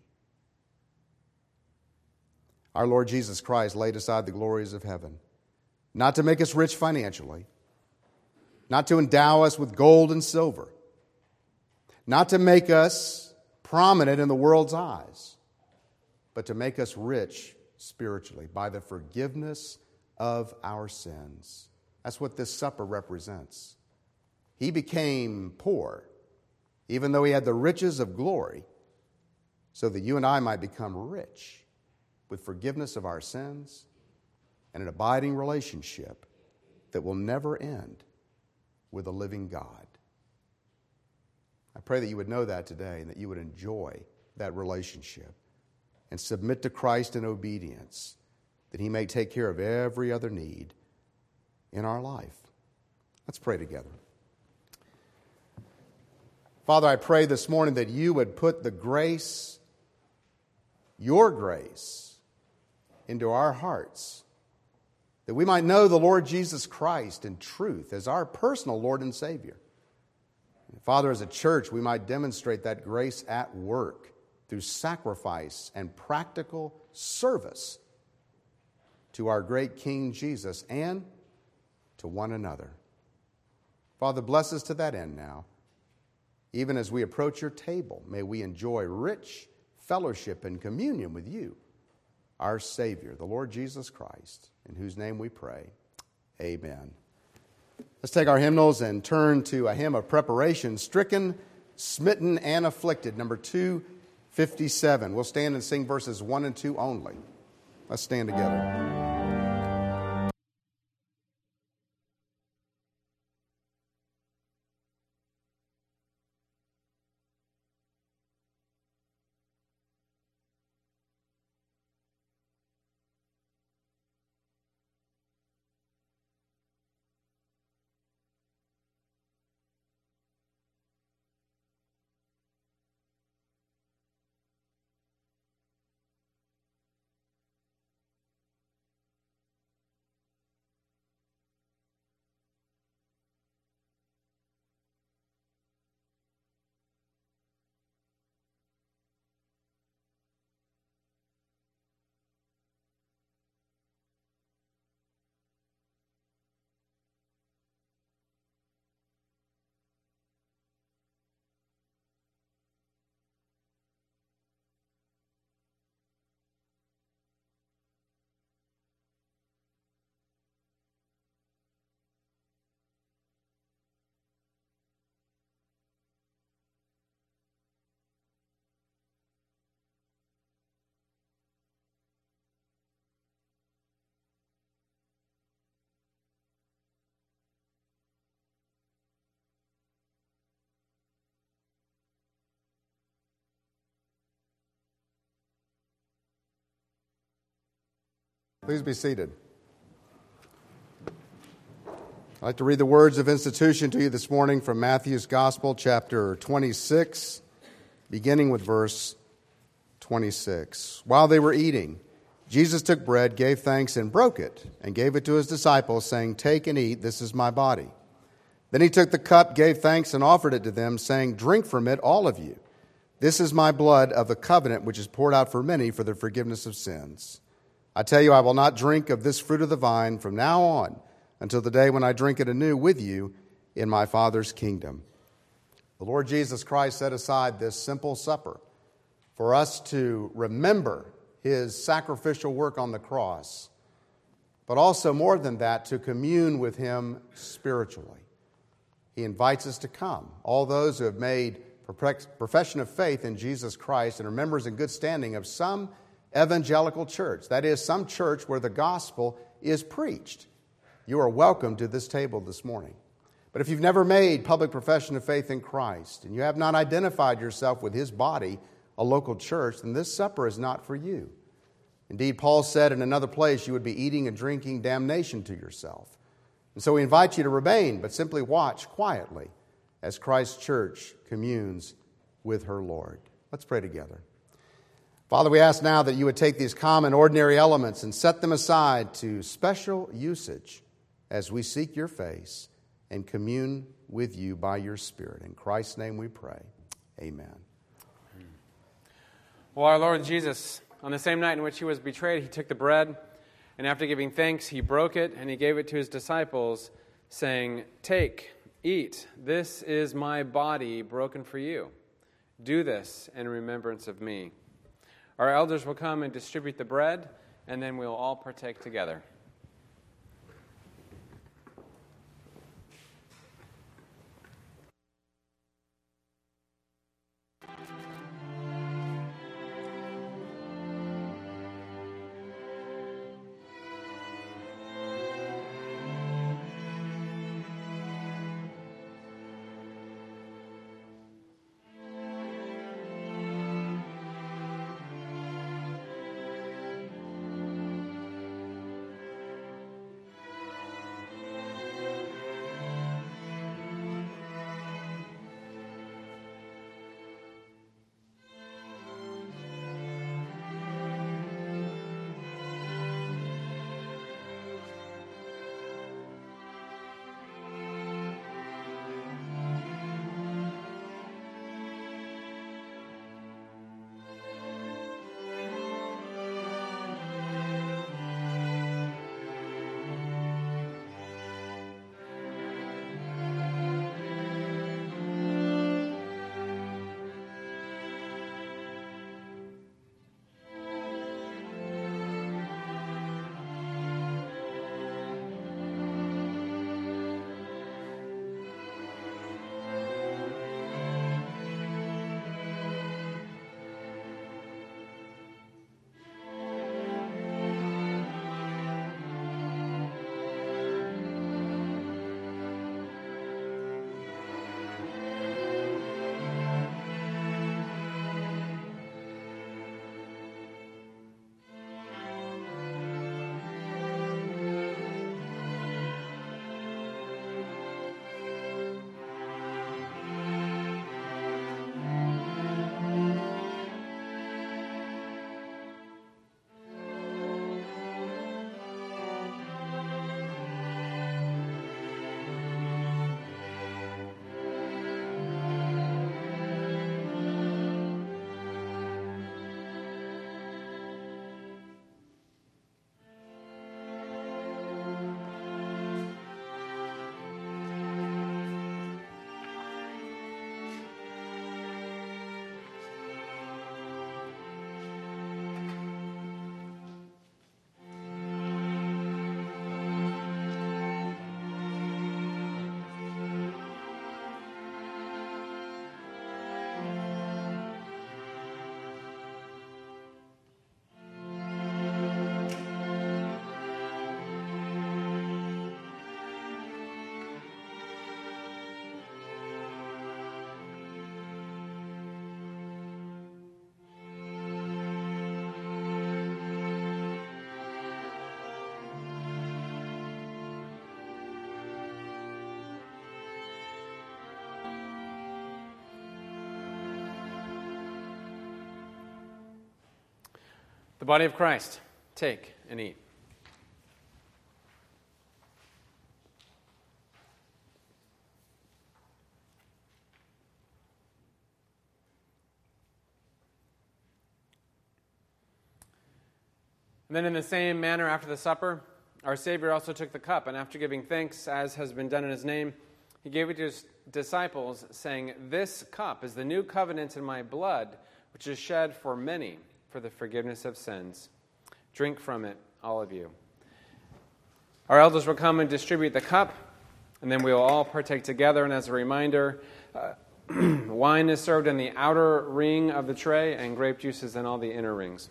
Our Lord Jesus Christ laid aside the glories of heaven, not to make us rich financially, not to endow us with gold and silver, not to make us prominent in the world's eyes, but to make us rich spiritually by the forgiveness of our sins. That's what this supper represents. He became poor, even though he had the riches of glory, so that you and I might become rich with forgiveness of our sins and an abiding relationship that will never end with a living God. I pray that you would know that today and that you would enjoy that relationship and submit to Christ in obedience, that he may take care of every other need in our life. Let's pray together. Father, I pray this morning that you would put the grace, your grace, into our hearts, that we might know the Lord Jesus Christ in truth as our personal Lord and Savior. And Father, as a church, we might demonstrate that grace at work through sacrifice and practical service to our great King Jesus and to one another. Father, bless us to that end now. Even as we approach your table, may we enjoy rich fellowship and communion with you, our Savior, the Lord Jesus Christ, in whose name we pray. Amen. Let's take our hymnals and turn to a hymn of preparation, Stricken, Smitten, and Afflicted, number 257. We'll stand and sing verses 1 and 2 only. Let's stand together. Please be seated. I'd like to read the words of institution to you this morning from Matthew's Gospel, chapter 26, beginning with verse 26. While they were eating, Jesus took bread, gave thanks, and broke it, and gave it to his disciples, saying, "Take and eat, this is my body." Then he took the cup, gave thanks, and offered it to them, saying, "Drink from it, all of you. This is my blood of the covenant, which is poured out for many for the forgiveness of sins. I tell you, I will not drink of this fruit of the vine from now on until the day when I drink it anew with you in my Father's kingdom." The Lord Jesus Christ set aside this simple supper for us to remember his sacrificial work on the cross, but also more than that, to commune with him spiritually. He invites us to come, all those who have made profession of faith in Jesus Christ and are members in good standing of some evangelical church, that is, some church where the gospel is preached. You are welcome to this table this morning. But if you've never made public profession of faith in Christ and you have not identified yourself with his body, a local church, then this supper is not for you. Indeed, Paul said in another place you would be eating and drinking damnation to yourself. And so we invite you to remain, but simply watch quietly as Christ's church communes with her Lord. Let's pray together. Father, we ask now that you would take these common, ordinary elements and set them aside to special usage as we seek your face and commune with you by your Spirit. In Christ's name we pray. Amen. Well, our Lord Jesus, on the same night in which he was betrayed, he took the bread, and after giving thanks, he broke it, and he gave it to his disciples, saying, "Take, eat, this is my body broken for you. Do this in remembrance of me." Our elders will come and distribute the bread, and then we'll all partake together. The body of Christ. Take and eat. And then in the same manner after the supper, our Savior also took the cup, and after giving thanks, as has been done in his name, he gave it to his disciples, saying, "This cup is the new covenant in my blood, which is shed for many for the forgiveness of sins. Drink from it, all of you." Our elders will come and distribute the cup, and then we will all partake together. And as a reminder, wine is served in the outer ring of the tray, and grape juice is in all the inner rings.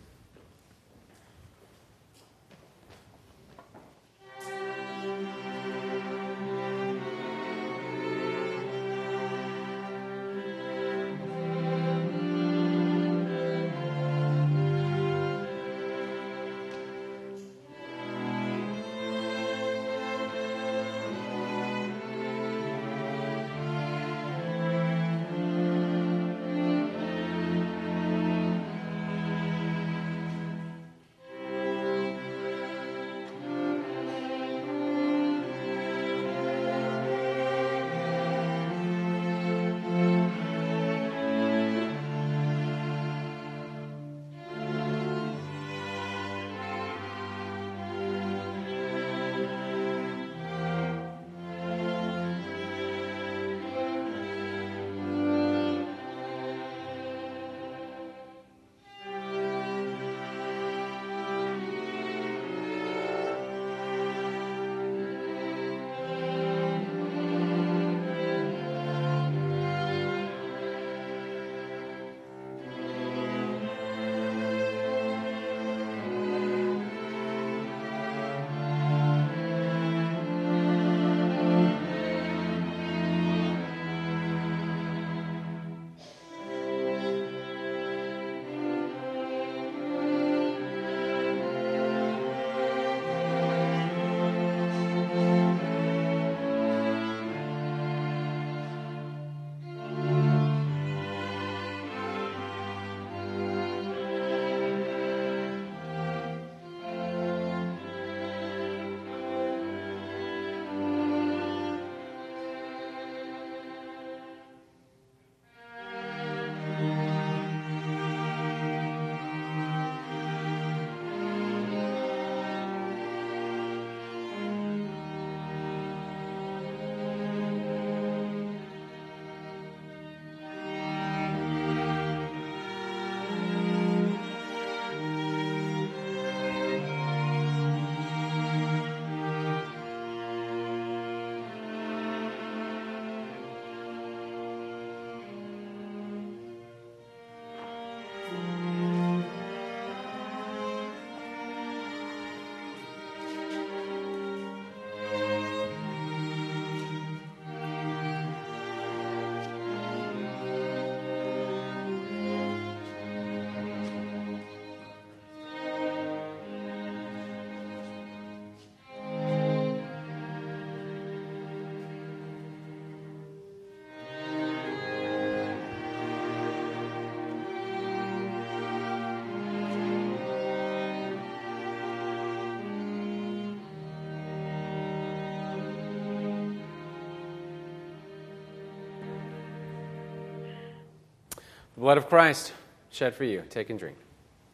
The blood of Christ shed for you. Take and drink.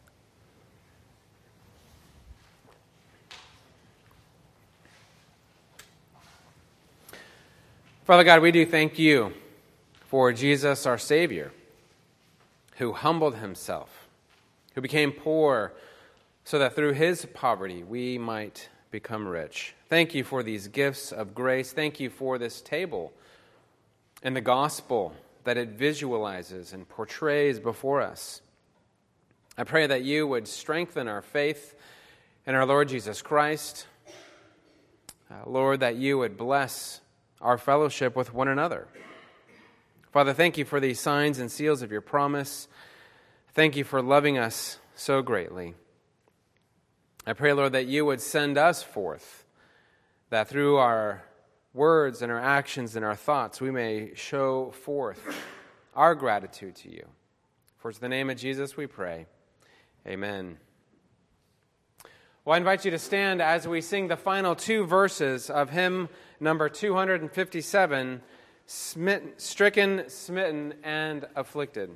Father God, we do thank you for Jesus, our Savior, who humbled himself, who became poor so that through his poverty we might become rich. Thank you for these gifts of grace. Thank you for this table and the gospel that it visualizes and portrays before us. I pray that you would strengthen our faith in our Lord Jesus Christ. Lord, that you would bless our fellowship with one another. Father, thank you for these signs and seals of your promise. Thank you for loving us so greatly. I pray, Lord, that you would send us forth, that through our words and our actions and our thoughts, we may show forth our gratitude to you. For it's in the name of Jesus we pray. Amen. Well, I invite you to stand as we sing the final two verses of hymn number 257, Stricken, Smitten, and Afflicted.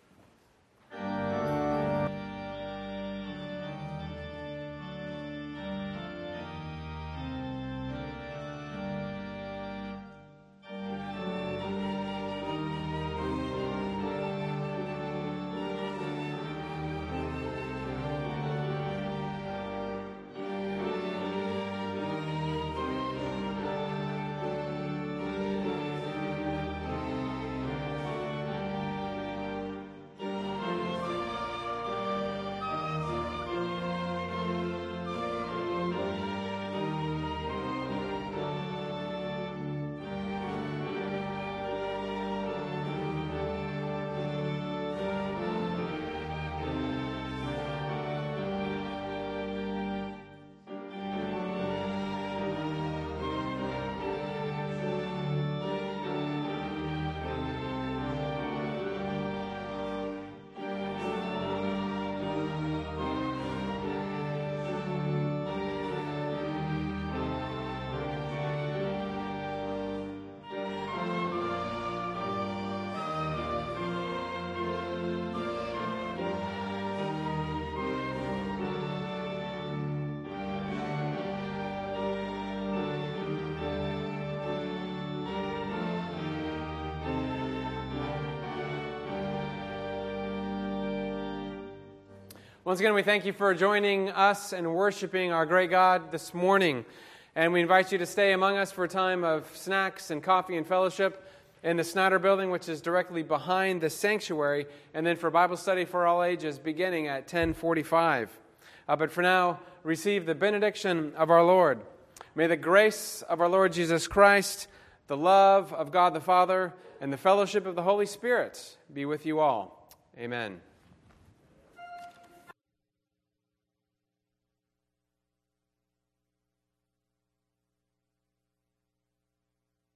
Once again, we thank you for joining us and worshiping our great God this morning. And we invite you to stay among us for a time of snacks and coffee and fellowship in the Snyder Building, which is directly behind the sanctuary, and then for Bible study for all ages beginning at 10:45. But for now, receive the benediction of our Lord. May the grace of our Lord Jesus Christ, the love of God the Father, and the fellowship of the Holy Spirit be with you all. Amen.